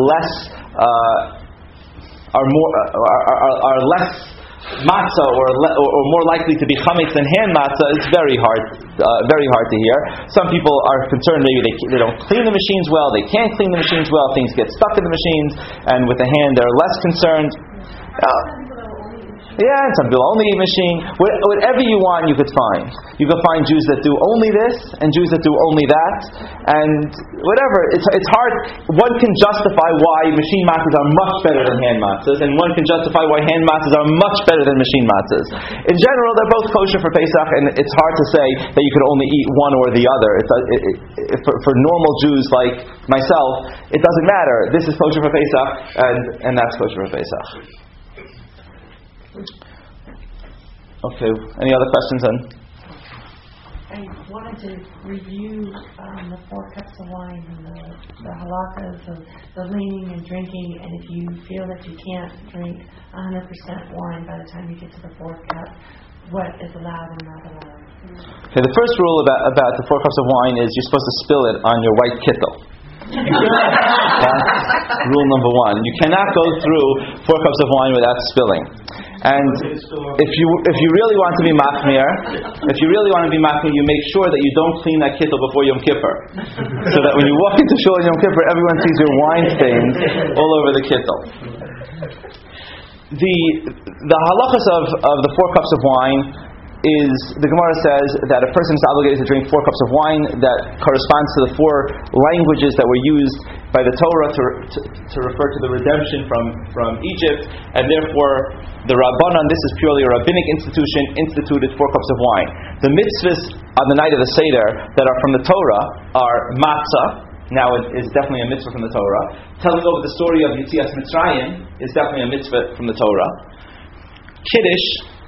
less matzah or more likely to be chametz than hand matzah is very hard to hear. Some people are concerned maybe they don't clean the machines well, they can't clean the machines well, things get stuck in the machines, and with the hand they're less concerned. Yeah, and some people only eat machine. Whatever you want, you could find. You could find Jews that do only this, and Jews that do only that, and whatever. It's hard. One can justify why machine matzahs are much better than hand matzahs, and one can justify why hand matzahs are much better than machine matzahs. In general, they're both kosher for Pesach, and it's hard to say that you could only eat one or the other. For normal Jews like myself, it doesn't matter. This is kosher for Pesach, and that's kosher for Pesach. Okay, any other questions then? I wanted to review the 4 cups of wine and the halakhas of the leaning and drinking, and if you feel that you can't drink 100% wine by the time you get to the 4th cup, what is allowed and not allowed? Okay, the first rule about the 4 cups of wine is you're supposed to spill it on your white kittel. That's rule number one. You cannot go through 4 cups of wine without spilling. And if you really want to be machmir, you make sure that you don't clean that kittel before Yom Kippur, so that when you walk into shul on Yom Kippur, everyone sees your wine stains all over the kittel. The halachas of the 4 cups of wine is, the Gemara says that a person is obligated to drink 4 cups of wine that corresponds to the 4 languages that were used by the Torah to refer to the redemption from Egypt, and therefore the Rabbanan, this is purely a rabbinic institution, instituted 4 cups of wine. The mitzvahs on the night of the Seder that are from the Torah are matzah. Now it is definitely a mitzvah from the Torah. Telling over the story of Yetzias Mitzrayim is definitely a mitzvah from the Torah. Kiddush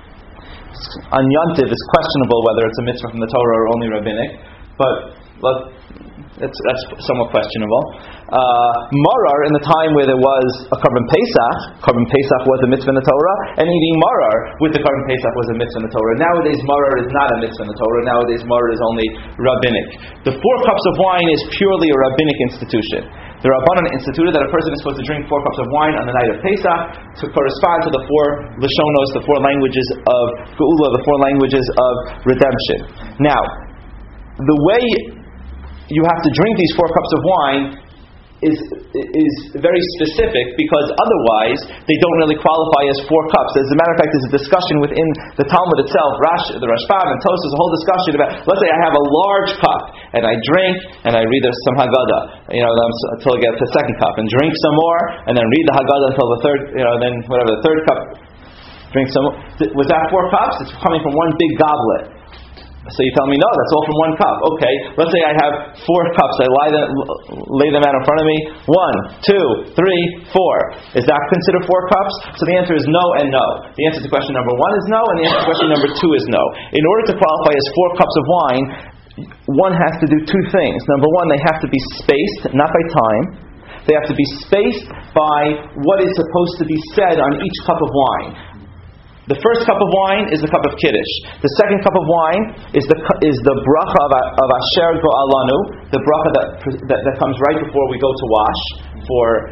on Yom Tov is questionable whether it's a mitzvah from the Torah or only rabbinic, but that's somewhat questionable. Marar, in the time where there was a Korban Pesach was a mitzvah in the Torah, and eating marar with the Korban Pesach was a mitzvah in the Torah. Nowadays, marar is not a mitzvah in the Torah. Nowadays, marar is only rabbinic. The 4 cups of wine is purely a rabbinic institution. The Rabbanan instituted that a person is supposed to drink 4 cups of wine on the night of Pesach to correspond to the 4 Lashonos, the 4 languages of Geula, the 4 languages of redemption. Now, the way you have to drink these 4 cups of wine is very specific, because otherwise they don't really qualify as 4 cups. As a matter of fact, there's a discussion within the Talmud itself, the Rashbam and Tosfos, a whole discussion about, let's say I have a large cup and I drink and I read some Haggadah, until I get to the 2nd cup, and drink some more, and then read the Haggadah until the 3rd, then whatever the 3rd cup, drink some more. Was that 4 cups? It's coming from one big goblet. So you tell me, no, that's all from 1 cup. Okay, let's say I have 4 cups. I lay them out in front of me. 1, 2, 3, 4. Is that considered 4 cups? So the answer is no and no. The answer to question number 1 is no, and the answer to question number 2 is no. In order to qualify as 4 cups of wine, one has to do 2 things. Number 1, they have to be spaced, not by time. They have to be spaced by what is supposed to be said on each cup of wine. The first cup of wine is the cup of Kiddush. The second cup of wine is the bracha of Asher Go'alanu, the bracha that comes right before we go to wash for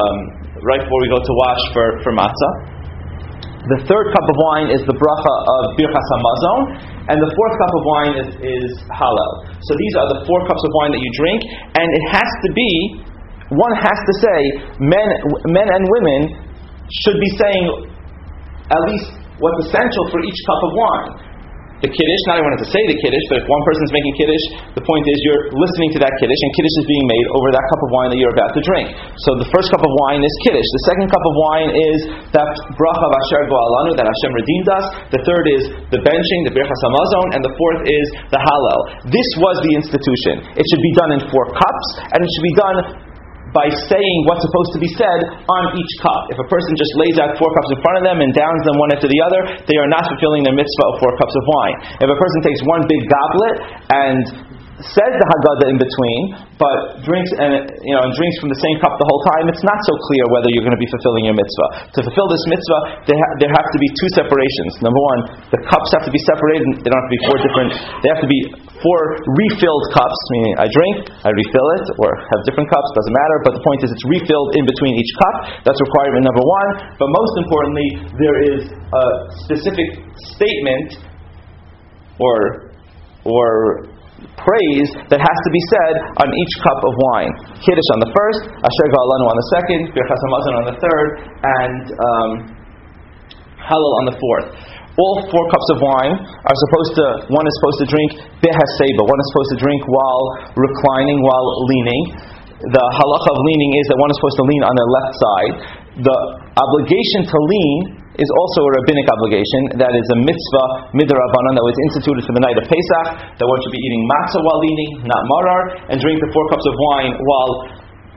matzah. The third cup of wine is the bracha of Birchas Hamazon, and the 4th cup of wine is Hallel. So these are the 4 cups of wine that you drink, and it has to be, one has to say, men and women should be saying at least what's essential for each cup of wine. The Kiddush, not everyone has to say the Kiddush, but if one person is making Kiddush, the point is you're listening to that Kiddush, and Kiddush is being made over that cup of wine that you're about to drink. So the first cup of wine is Kiddush. The second cup of wine is that bracha of Asher Go'alanu, that Hashem redeemed us. The third is the benching, the Birchas Hamazon, and the 4th is the Hallel. This was the institution. It should be done in 4 cups, and it should be done by saying what's supposed to be said on each cup. If a person just lays out 4 cups in front of them and downs them one after the other, they are not fulfilling their mitzvah of 4 cups of wine. If a person takes one big goblet and says the Haggadah in between, but drinks drinks from the same cup the whole time, it's not so clear whether you're going to be fulfilling your mitzvah. To fulfill this mitzvah, there have to be 2 separations. Number 1, the cups have to be separated. They don't have to be 4 different. They have to be 4 refilled cups, meaning I drink, I refill it, or have different cups, doesn't matter, but the point is it's refilled in between each cup. That's requirement number 1. But most importantly, there is a specific statement or praise that has to be said on each cup of wine. Kiddush on the first, Asher Go'alanu on the second, Birchas Hamazon on the third, and Hallel on the 4th. All 4 cups of wine one is supposed to drink behaseba. One is supposed to drink while reclining, while leaning. The halacha of leaning is that one is supposed to lean on their left side. The obligation to lean is also a rabbinic obligation. That is a mitzvah midrabanan that was instituted for the night of Pesach, that one should be eating matzah while leaning, not marar, and drink the 4 cups of wine while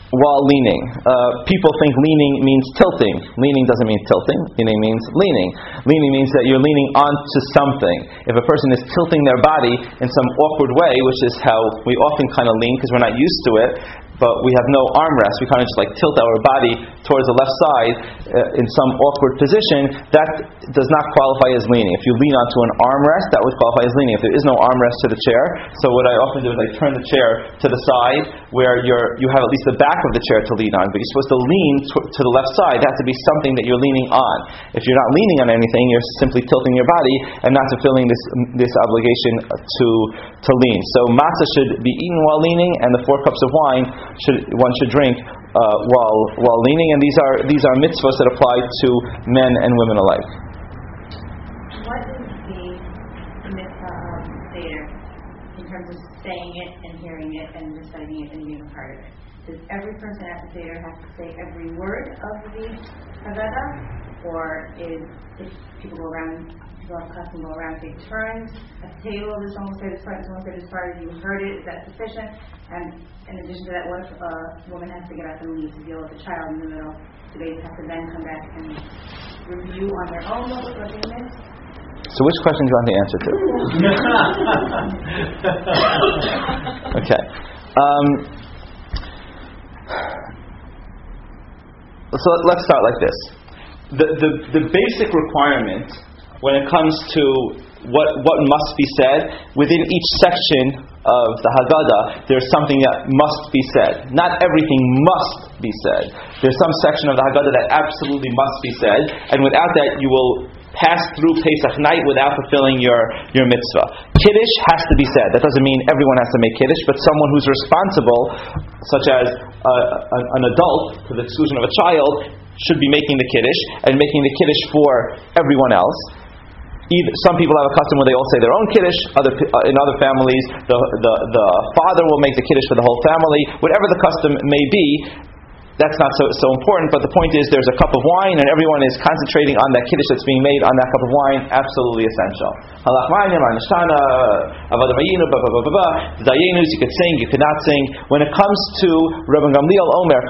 while leaning. People think leaning means tilting. Leaning doesn't mean tilting. Leaning means leaning. Leaning means that you're leaning onto something. If a person is tilting their body in some awkward way, which is how we often kind of lean because we're not used to it, but we have no armrest, we kind of just like tilt our body towards the left side in some awkward position, that does not qualify as leaning. If you lean onto an armrest, that would qualify as leaning. If there is no armrest to the chair, so what I often do is I turn the chair to the side where you have at least the back of the chair to lean on, but you're supposed to lean to the left side. That has to be something that you're leaning on. If you're not leaning on anything, you're simply tilting your body and not fulfilling this obligation to lean. So matzah should be eaten while leaning, and the 4 cups of wine one should drink while leaning, and these are mitzvahs that apply to men and women alike. What is the mitzvah of Seder in terms of saying it and hearing it and reciting it and being a part of it? Does every person at the Seder have to say every word of the Haggadah, or if people go around, people have custom go around, take turns at the table? This one will say this part, this one will say this part. If you heard it, is that sufficient? And in addition to that, what if a woman has to get up and leave to deal with a child in the middle? Do they have to then come back and review on their own what they missed? So which question do you want the answer to? Okay. So let's start like this. The basic requirement when it comes to what must be said within each section of the Haggadah, there's something that must be said. Not everything must be said. There's some section of the Haggadah that absolutely must be said, and without that you will pass through Pesach night without fulfilling your mitzvah. Kiddush has to be said. That doesn't mean everyone has to make Kiddush, but someone who's responsible, such as an adult to the exclusion of a child, should be making the Kiddush, and making the Kiddush for everyone else. Some people have a custom where they all say their own Kiddush. In other families, the father will make the Kiddush for the whole family. Whatever the custom may be, that's not so important, but the point is there's a cup of wine and everyone is concentrating on that Kiddush that's being made on that cup of wine. Absolutely essential. You could sing, you could not sing. When it comes to Rabban Gamliel Omer,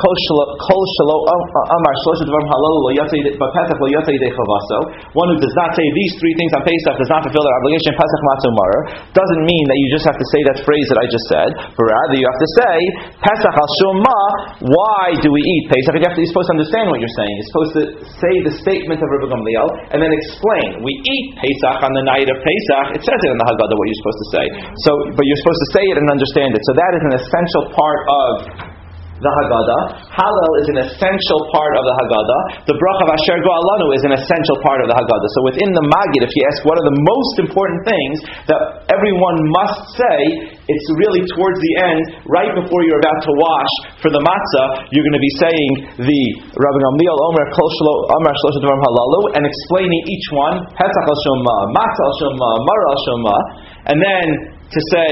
one who does not say these 3 things on Pesach does not fulfill their obligation, Pesach Matzah Marer, doesn't mean that you just have to say that phrase that I just said, but rather you have to say, Pesach al Shuma, why do we eat Pesach? You're supposed to understand what you're saying. You're supposed to say the statement of Rabban Gamliel and then explain. We eat Pesach on the night of Pesach. It says it in the Haggadah what you're supposed to say. But you're supposed to say it and understand it. So that is an essential part of the Haggadah. Hallel is an essential part of the Haggadah. The bracha of Asher Go'alanu is an essential part of the Haggadah. So within the Magid, if you ask what are the most important things that everyone must say, it's really towards the end, right before you're about to wash for the matzah, you're going to be saying the Rabban Gamliel Omer Kol Amar Shlosha Dvarim Halalu and explaining each one, Pesach al Shoma, Matzah al Shoma, Mar al Shoma, and then to say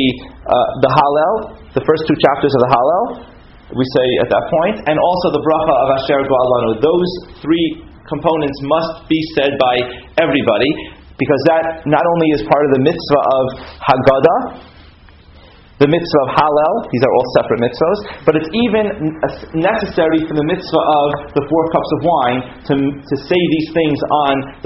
the Hallel, the first 2 chapters of the Hallel, we say at that point, and also the bracha of Asher Go'alanu. Those 3 components must be said by everybody, because that not only is part of the mitzvah of Haggadah, the mitzvah of Hallel, these are all separate mitzvahs, but it's even necessary for the mitzvah of the 4 cups of wine to say these things on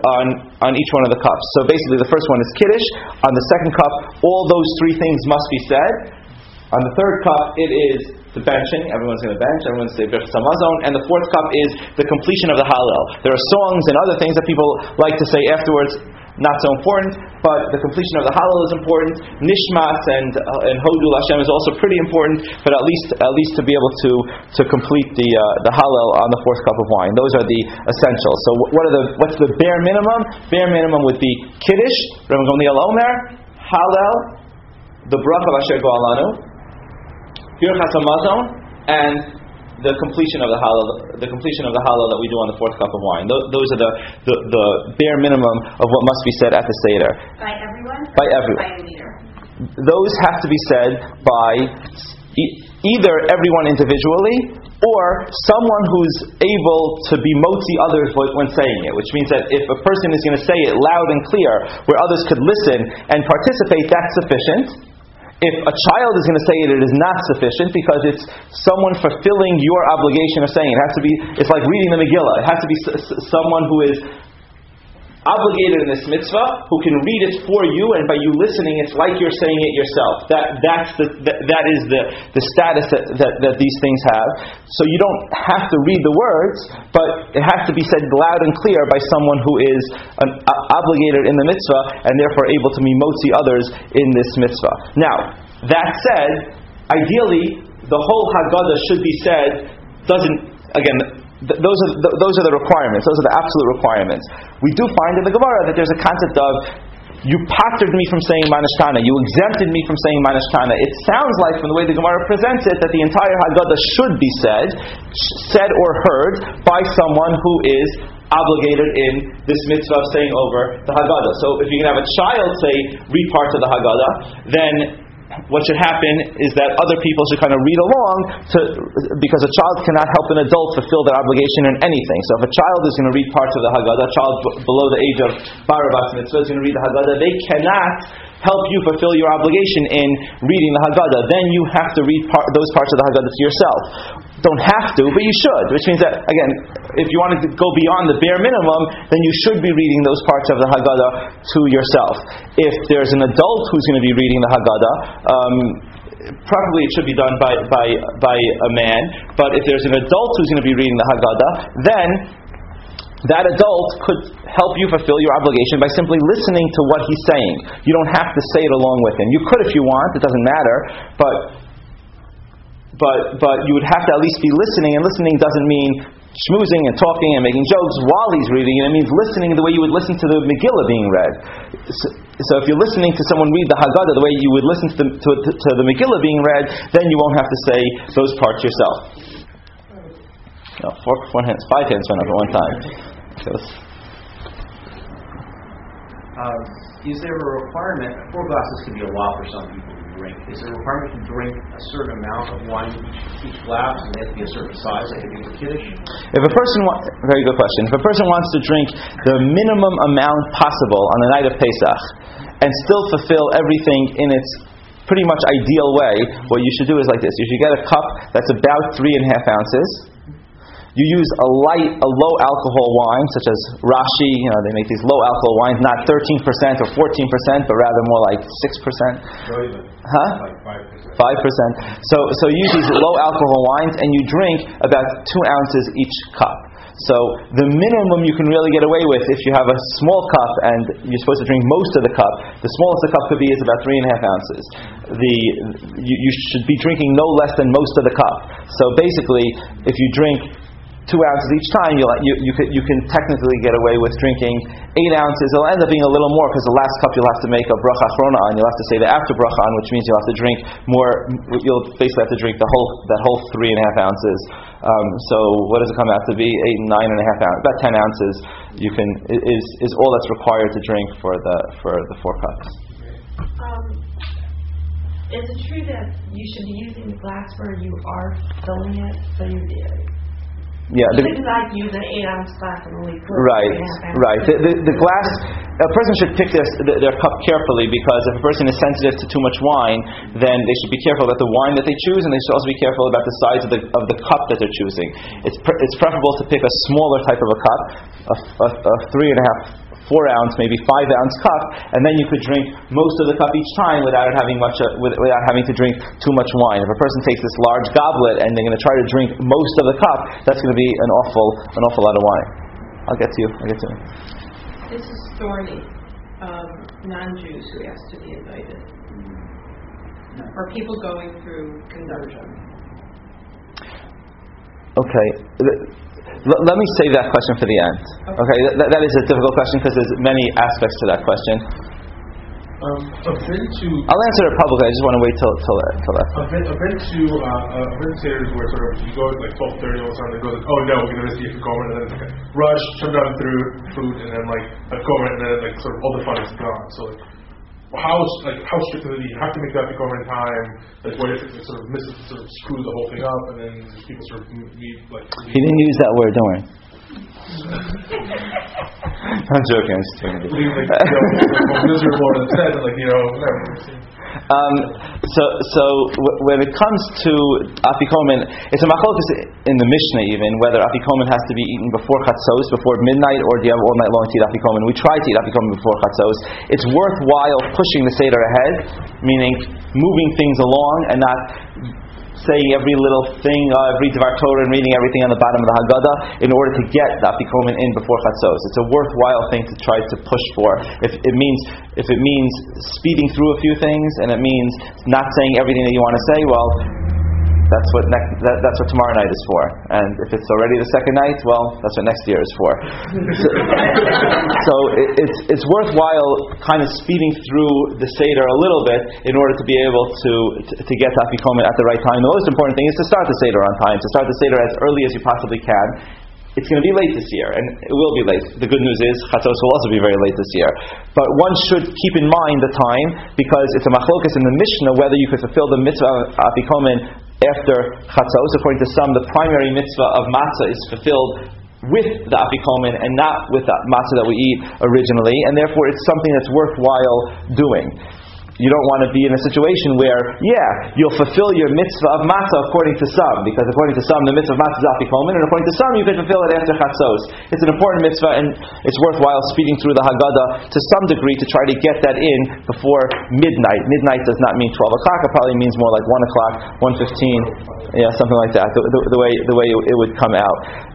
each one of the cups. So basically the first one is Kiddush. On the second cup, all those 3 things must be said. On the third cup, it is the benching. Everyone's going to bench. Everyone's going to say Birchas Hamazon. And the 4th cup is the completion of the Hallel. There are songs and other things that people like to say afterwards. Not so important, but the completion of the Hallel is important. Nishmas and Hodul Hashem is also pretty important, but at least to be able to complete the Hallel on the 4th cup of wine. Those are the essentials. So what's the bare minimum? Bare minimum would be Kiddush, Rabban Gamliel Omer, Hallel, the bracha of Asher Go'alanu, Birchas Hamazon, and the completion of the Hallel that we do on the 4th cup of wine. Those are the bare minimum of what must be said at the Seder. By everyone? By everyone. By the leader? Those have to be said by either everyone individually or someone who's able to be motzi others when saying it, which means that if a person is going to say it loud and clear where others could listen and participate, that's sufficient. If a child is going to say it, it is not sufficient because it's someone fulfilling your obligation of saying it. It has to be. It's like reading the Megillah. It has to be someone who is obligated in this mitzvah, who can read it for you, and by you listening, it's like you're saying it yourself. That is the status that these things have. So you don't have to read the words, but it has to be said loud and clear by someone who is obligated in the mitzvah, and therefore able to mimotzi others in this mitzvah. Now, that said, ideally, the whole Haggadah should be said. Those are the requirements. Those are the absolute requirements. We do find in the Gemara that there's a concept of you pattered me from saying Manashkana, you exempted me from saying Manashkana. It sounds like, from the way the Gemara presents it, that the entire Haggadah should be said or heard by someone who is obligated in this mitzvah of saying over the Haggadah. So if you can have a child say, read parts of the Haggadah, then what should happen is that other people should kind of read along, because a child cannot help an adult fulfill their obligation in anything. So if a child is going to read parts of the Haggadah, a child below the age of Bar Bat Mitzvah is going to read the Haggadah, they cannot help you fulfill your obligation in reading the Haggadah. Then you have to read those parts of the Haggadah to yourself. Don't have to, but you should. Which means that, again, if you wanted to go beyond the bare minimum, then you should be reading those parts of the Haggadah to yourself. If there's an adult who's going to be reading the Haggadah, probably it should be done by a man. But if there's an adult who's going to be reading the Haggadah, then that adult could help you fulfill your obligation by simply listening to what he's saying. You don't have to say it along with him. You could if you want, it doesn't matter, but you would have to at least be listening, and listening doesn't mean schmoozing and talking and making jokes while he's reading. It means listening the way you would listen to the Megillah being read. So if you're listening to someone read the Haggadah the way you would listen to the Megillah being read, then you won't have to say those parts yourself. No, 5 hands went up at one time. Is there a requirement? 4 glasses can be a lot for some people to drink. Is there a requirement to drink a certain amount of wine each glass, and they have to be a certain size, like it be for Kiddush? Very good question. If a person wants to drink the minimum amount possible on the night of Pesach and still fulfill everything in its pretty much ideal way, what you should do is like this. You should get a cup that's about 3.5 ounces. You use a low alcohol wine, such as Rashi. They make these low alcohol wines, not 13% or 14%, but rather more like 6%. Like 5%. 5%. So you use these low alcohol wines, and you drink about 2 ounces each cup. So the minimum you can really get away with, if you have a small cup and you're supposed to drink most of the cup, the smallest the cup could be is about 3.5 ounces. You should be drinking no less than most of the cup. So basically, if you drink 2 ounces each time, you can technically get away with drinking 8 ounces. It'll end up being a little more because the last cup you'll have to make a bracha achrona on. You'll have to say the after bracha on, which means you'll have to drink more. You'll basically have to drink that whole 3.5 ounces. So what does it come out to be? 9.5 ounces, about 10 ounces. Is all that's required to drink for the 4 cups. Is it true that you should be using the glass where you are filling it? So you shouldn't like use an 8-ounce glass and only put Right. The glass. A person should pick their cup carefully, because if a person is sensitive to too much wine, then they should be careful about the wine that they choose, and they should also be careful about the size of the cup that they're choosing. It's preferable to pick a smaller type of a cup, a 3.5, 4-ounce, maybe 5-ounce cup, and then you could drink most of the cup each time without having to drink too much wine. If a person takes this large goblet and they're going to try to drink most of the cup, that's going to be an awful lot of wine. I'll get to you. This is Thorny, non-Jews who asked to be invited, or people going through conversion. Okay. Let me save that question for the end. Okay, that is a difficult question because there's many aspects to that question. I'll answer it publicly. I just want to wait till after. I've been to theaters where sort of you go at like 12:30 all the time. They go like, oh no, we're gonna miss you if you go over, and then it's like rush, turn down through food, and then like go over, and then like sort of all the fun is gone. So how strict is it? You have to make that go over in time. Like what if it sort of screws the whole thing up, and then people sort of meet like. He didn't use that word, don't worry. I'm joking. I'm just joking. Leave miserable instead, whatever. When it comes to afikomen, it's a machlokes in the Mishnah even whether afikomen has to be eaten before chatzos, before midnight, or do you have all night long to eat afikomen. We try to eat afikomen before chatzos. It's worthwhile pushing the seder ahead, meaning moving things along and not saying every little thing, every Dvar Torah, and reading everything on the bottom of the Haggadah in order to get the afikomen in before chatzos. It's a worthwhile thing to try to push for. If it means speeding through a few things, and it means not saying everything that you want to say, well, that's what tomorrow night is for. And if it's already the second night, well, that's what next year is for. So it's worthwhile kind of speeding through the Seder a little bit in order to be able to get to afikomen at the right time. The most important thing is to start the Seder on time, to start the Seder as early as you possibly can. It's going to be late this year, and it will be late. The good news is chatzos will also be very late this year. But one should keep in mind the time, because it's a machlokas in the Mishnah whether you could fulfill the mitzvah of afikomen after chatzos. According to some, the primary mitzvah of matzah is fulfilled with the afikomen and not with the matzah that we eat originally, and therefore it's something that's worthwhile doing. You don't want to be in a situation where, you'll fulfill your mitzvah of matzah according to some, because according to some, the mitzvah of matzah is afikomen, and according to some, you can fulfill it after chatzos. It's an important mitzvah, and it's worthwhile speeding through the Haggadah to some degree to try to get that in before midnight. Midnight does not mean 12 o'clock, it probably means more like 1 o'clock, 1:15, something like that, the way it would come out.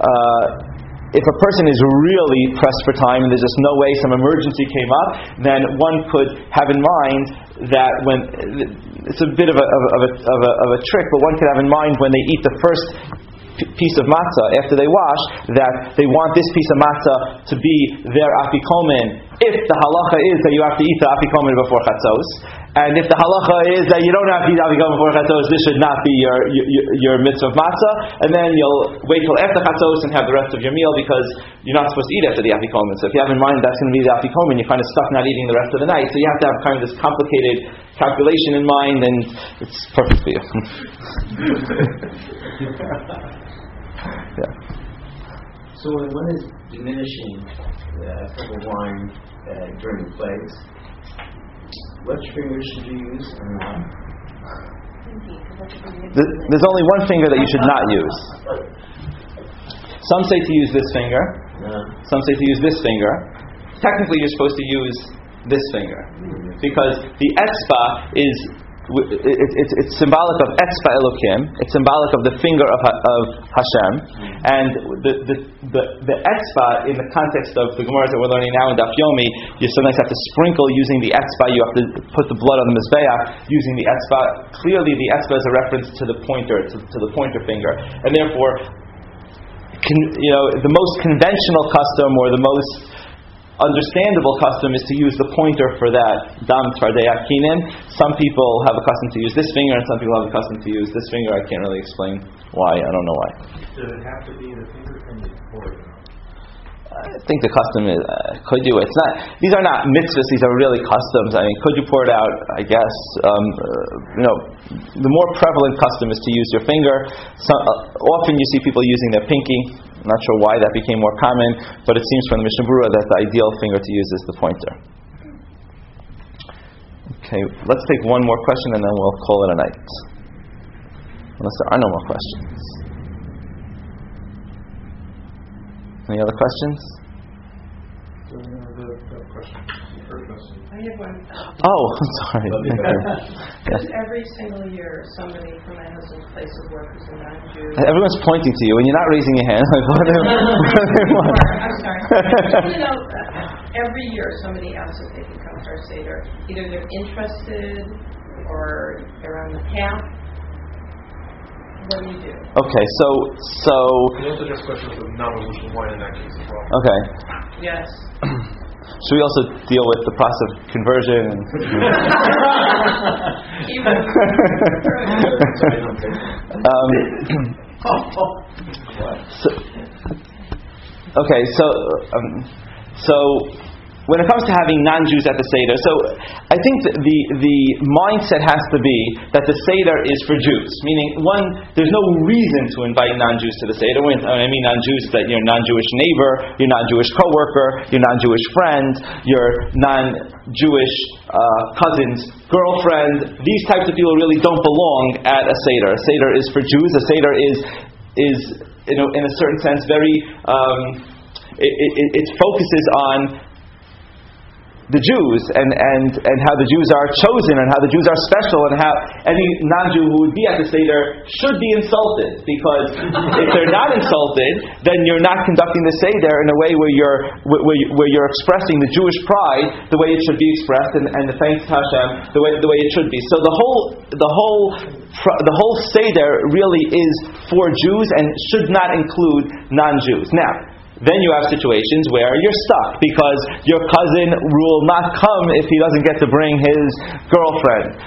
If a person is really pressed for time and there's just no way, some emergency came up, then one could have in mind that when it's a bit of a trick, but one could have in mind when they eat the first piece of matzah after they wash, that they want this piece of matzah to be their afikomen. If the halacha is that you have to eat the afikomen before chatzos, and if the halacha is that you don't have to eat afikomen before chatzos, this should not be your mitzvah of matzah, and then you'll wait till after chatzos and have the rest of your meal, because you're not supposed to eat after the afikomen. So if you have in mind that's going to be the afikomen, you're kind of stuck not eating the rest of the night. So you have to have kind of this complicated calculation in mind, and it's perfect for you. Yeah. So when one is diminishing the cup of wine during the plagues, which finger should you use and why? There's only one finger that you should not use. Some say to use this finger. Some say to use this finger. Technically, you're supposed to use this finger, because the etzba is it's symbolic of etzba Elokim. It's symbolic of the finger of Hashem, and the etzba in the context of the Gemara that we're learning now in Daf Yomi, you sometimes have to sprinkle using the etzba. You have to put the blood on the mizbeach using the etzba. Clearly, the etzba is a reference to the pointer, to the pointer finger, and therefore, the most conventional custom, or the most understandable custom, is to use the pointer for that dam tzvardei akinim. Some people have a custom to use this finger, and some people have a custom to use this finger. I can't really explain why. I don't know why. Does it have to be the finger from the forehead? I think the custom is could you? It's not. These are not mitzvahs. These are really customs. I mean, could you pour it out? I guess. The more prevalent custom is to use your finger. Often you see people using their pinky. I'm not sure why that became more common, but it seems from the Mishnah Berurah that the ideal finger to use is the pointer. Okay, let's take one more question and then we'll call it a night. Unless there are no more questions. Any other questions? I have one. Oh, I'm sorry. Because every single year, somebody from my husband's place of work is a non-Jew. Everyone's pointing to you, and you're not raising your hand. Like, what do they want? I'm sorry. Every year, somebody asks if they can come to our Seder. Either they're interested or they're on the path. What do you do? Okay, so. We also just questions of non-revolution wine in that case as well. Okay. Yes. Should we also deal with the process of conversion? when it comes to having non-Jews at the Seder, so I think that the mindset has to be that the Seder is for Jews. Meaning, one, there's no reason to invite non-Jews to the Seder. When I mean non-Jews, that your non-Jewish neighbor, your non-Jewish coworker, your non-Jewish friend, your non-Jewish cousin's girlfriend. These types of people really don't belong at a Seder. A Seder is for Jews. A Seder is in a certain sense very it focuses on the Jews and how the Jews are chosen and how the Jews are special and how any non-Jew who would be at the Seder should be insulted, because if they're not insulted, then you're not conducting the Seder in a way where you're expressing the Jewish pride the way it should be expressed and the thanks to Hashem the way it should be. So the whole Seder really is for Jews and should not include non-Jews. Now, then you have situations where you're stuck because your cousin will not come if he doesn't get to bring his girlfriend.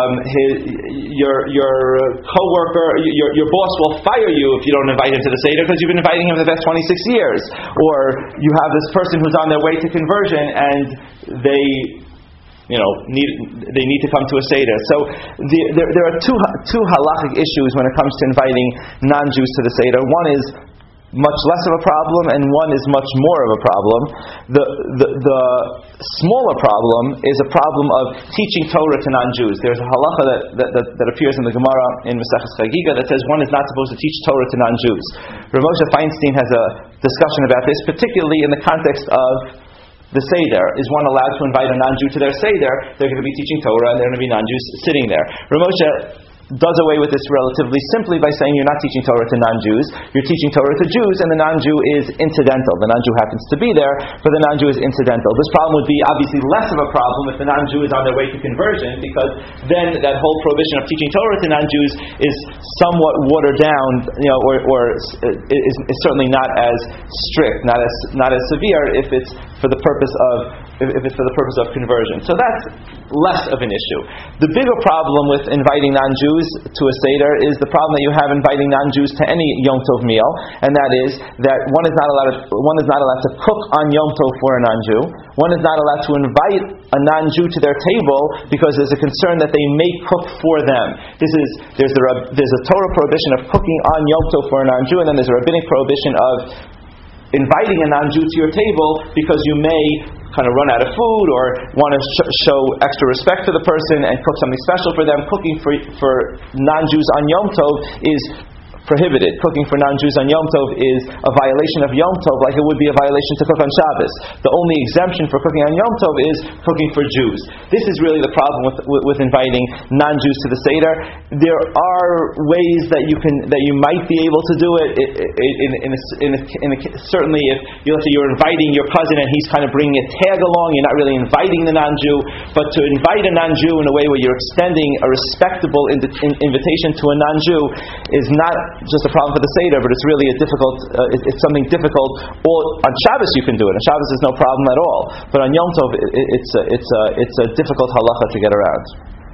Your coworker, your boss will fire you if you don't invite him to the Seder because you've been inviting him for the past 26 years. Or you have this person who's on their way to conversion and they need to come to a Seder. So there are two halachic issues when it comes to inviting non-Jews to the Seder. One is much less of a problem, and one is much more of a problem. The smaller problem is a problem of teaching Torah to non-Jews. There's a halacha that appears in the Gemara in Maseches Chagiga that says one is not supposed to teach Torah to non-Jews. Rav Moshe Feinstein has a discussion about this, particularly in the context of the Seder. Is one allowed to invite a non-Jew to their Seder? They're going to be teaching Torah, and there are going to be non-Jews sitting there. Rav Moshe does away with this relatively simply by saying you're not teaching Torah to non-Jews, you're teaching Torah to Jews, and the non-Jew is incidental. The non-Jew happens to be there, but the non-Jew is incidental. This problem would be obviously less of a problem if the non-Jew is on their way to conversion, because then that whole prohibition of teaching Torah to non-Jews is somewhat watered down, or is certainly not as strict, not as severe if it's for the purpose of conversion. So that's less of an issue. The bigger problem with inviting non-Jews to a Seder is the problem that you have inviting non-Jews to any Yom Tov meal, and that is that one is not allowed to cook on Yom Tov for a non-Jew. One is not allowed to invite a non-Jew to their table because there's a concern that they may cook for them. There's a Torah prohibition of cooking on Yom Tov for a non-Jew, and then there's a rabbinic prohibition of inviting a non-Jew to your table because you may kind of run out of food or want to show extra respect for the person and cook something special for them. Cooking for non-Jews on Yom Tov is prohibited. Cooking for non-Jews on Yom Tov is a violation of Yom Tov, like it would be a violation to cook on Shabbos. The only exemption for cooking on Yom Tov is cooking for Jews. This is really the problem with inviting non-Jews to the Seder. There are ways that you might be able to do it. Certainly, if you're inviting your cousin and he's kind of bringing a tag along, you're not really inviting the non-Jew. But to invite a non-Jew in a way where you're extending a respectable invitation to a non-Jew is not just a problem for the Seder, but it's really it's something difficult. On Shabbos you can do it. On Shabbos there's no problem at all. But on Yom Tov it's a difficult halacha to get around.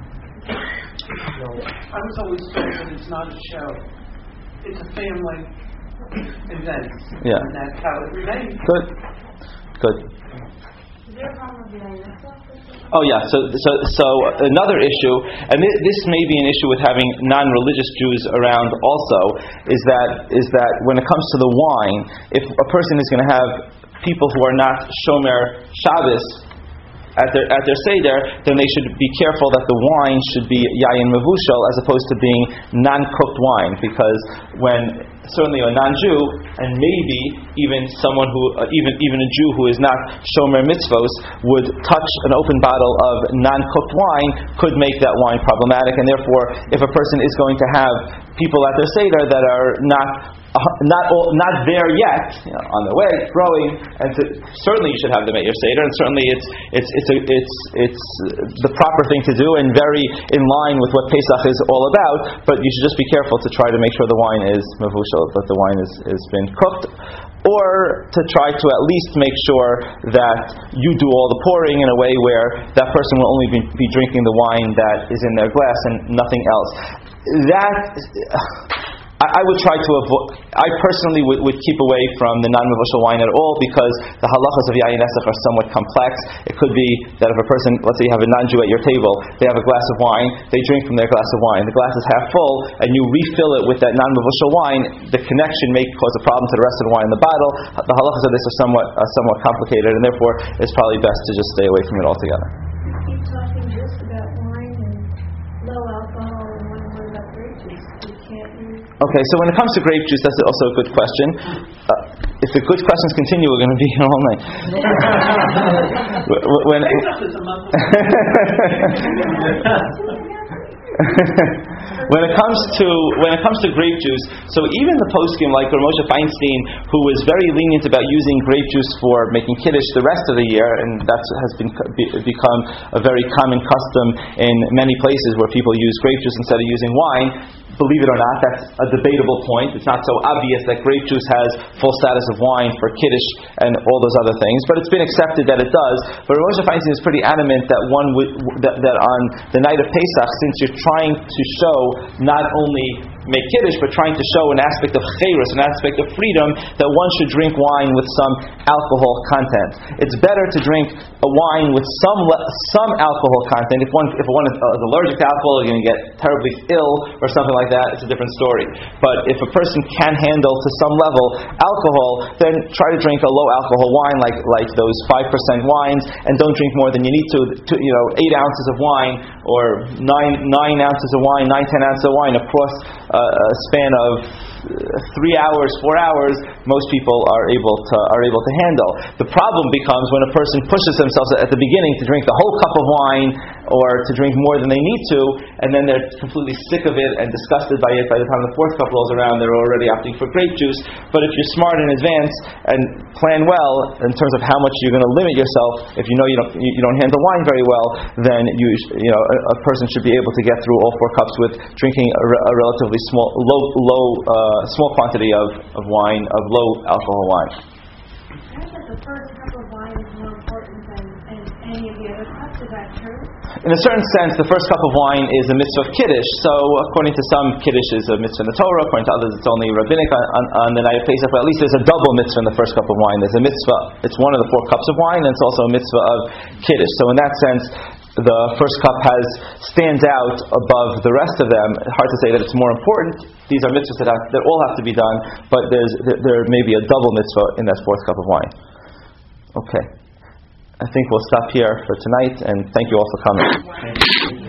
I was always told that it's not a show. It's a family event. Yeah. And that's how it remains. Good. Is there a problem with the ISO? Oh yeah, so another issue, and this may be an issue with having non-religious Jews around also, is that when it comes to the wine, if a person is going to have people who are not Shomer Shabbos at their Seder, then they should be careful that the wine should be Yayin Mevushal as opposed to being non-cooked wine, because when certainly a non-Jew, and maybe even someone who, even a Jew who is not Shomer Mitzvos, would touch an open bottle of non-cooked wine, could make that wine problematic. And therefore, if a person is going to have people at their Seder that are not there yet, on their way, growing, and certainly you should have them at your Seder, and certainly it's the proper thing to do and very in line with what Pesach is all about. But you should just be careful to try to make sure the wine is mevushal, that the wine has been cooked, or to try to at least make sure that you do all the pouring in a way where that person will only be drinking the wine that is in their glass and nothing else. I would try to avoid. I personally would keep away from the non-mevushal wine at all, because the halachas of yayin nesach are somewhat complex. It could be that if a person, let's say you have a non-Jew at your table, they have a glass of wine, they drink from their glass of wine, the glass is half full, and you refill it with that non-mevushal wine, the connection may cause a problem to the rest of the wine in the bottle. The halachas of this are somewhat complicated, and therefore it's probably best to just stay away from it altogether. Keep talking just about wine and low alcohol, and what about grape juice? You can't use. Okay, so when it comes to grape juice, that's also a good question. If the good questions continue, we're going to be here all night. When it comes to grape juice, so even the poskim like Rav Moshe Feinstein, who is very lenient about using grape juice for making kiddush the rest of the year, and that has become a very common custom in many places where people use grape juice instead of using wine. Believe it or not, that's a debatable point. It's not so obvious that grape juice has full status of wine for kiddush and all those other things, but it's been accepted that it does. But Rav Moshe Feinstein is pretty adamant that that on the night of Pesach, since you're trying to show not only make kiddush, but trying to show an aspect of chayrus, an aspect of freedom, that one should drink wine with some alcohol content. It's better to drink a wine with some alcohol content. If one is allergic to alcohol, you're going to get terribly ill or something like that. It's a different story. But if a person can handle to some level alcohol, then try to drink a low alcohol wine like those 5% wines, and don't drink more than you need to 8 ounces of wine or 9 ounces of wine, 9-10 ounces of wine across a span of 3 hours, 4 hours. Most people are able to handle. The problem becomes when a person pushes themselves at the beginning to drink the whole cup of wine, or to drink more than they need to, and then they're completely sick of it and disgusted by it. By the time the fourth cup rolls around, they're already opting for grape juice. But if you're smart in advance and plan well in terms of how much you're going to limit yourself, if you know you don't handle wine very well, then a person should be able to get through all 4 cups with drinking a relatively small quantity of wine, of low alcohol wine. I think the first cup of wine is more important than any of the other cups. Is that true? In a certain sense, the first cup of wine is a mitzvah of kiddush. So, according to some, kiddush is a mitzvah in the Torah. According to others, it's only rabbinic on the night of Pesach. But at least there's a double mitzvah in the first cup of wine. There's a mitzvah. It's one of the 4 cups of wine, and it's also a mitzvah of kiddush. So, in that sense, the first cup stands out above the rest of them. Hard to say that it's more important. These are mitzvahs that all have to be done, but there may be a double mitzvah in that 4th cup of wine. Okay. I think we'll stop here for tonight, and thank you all for coming.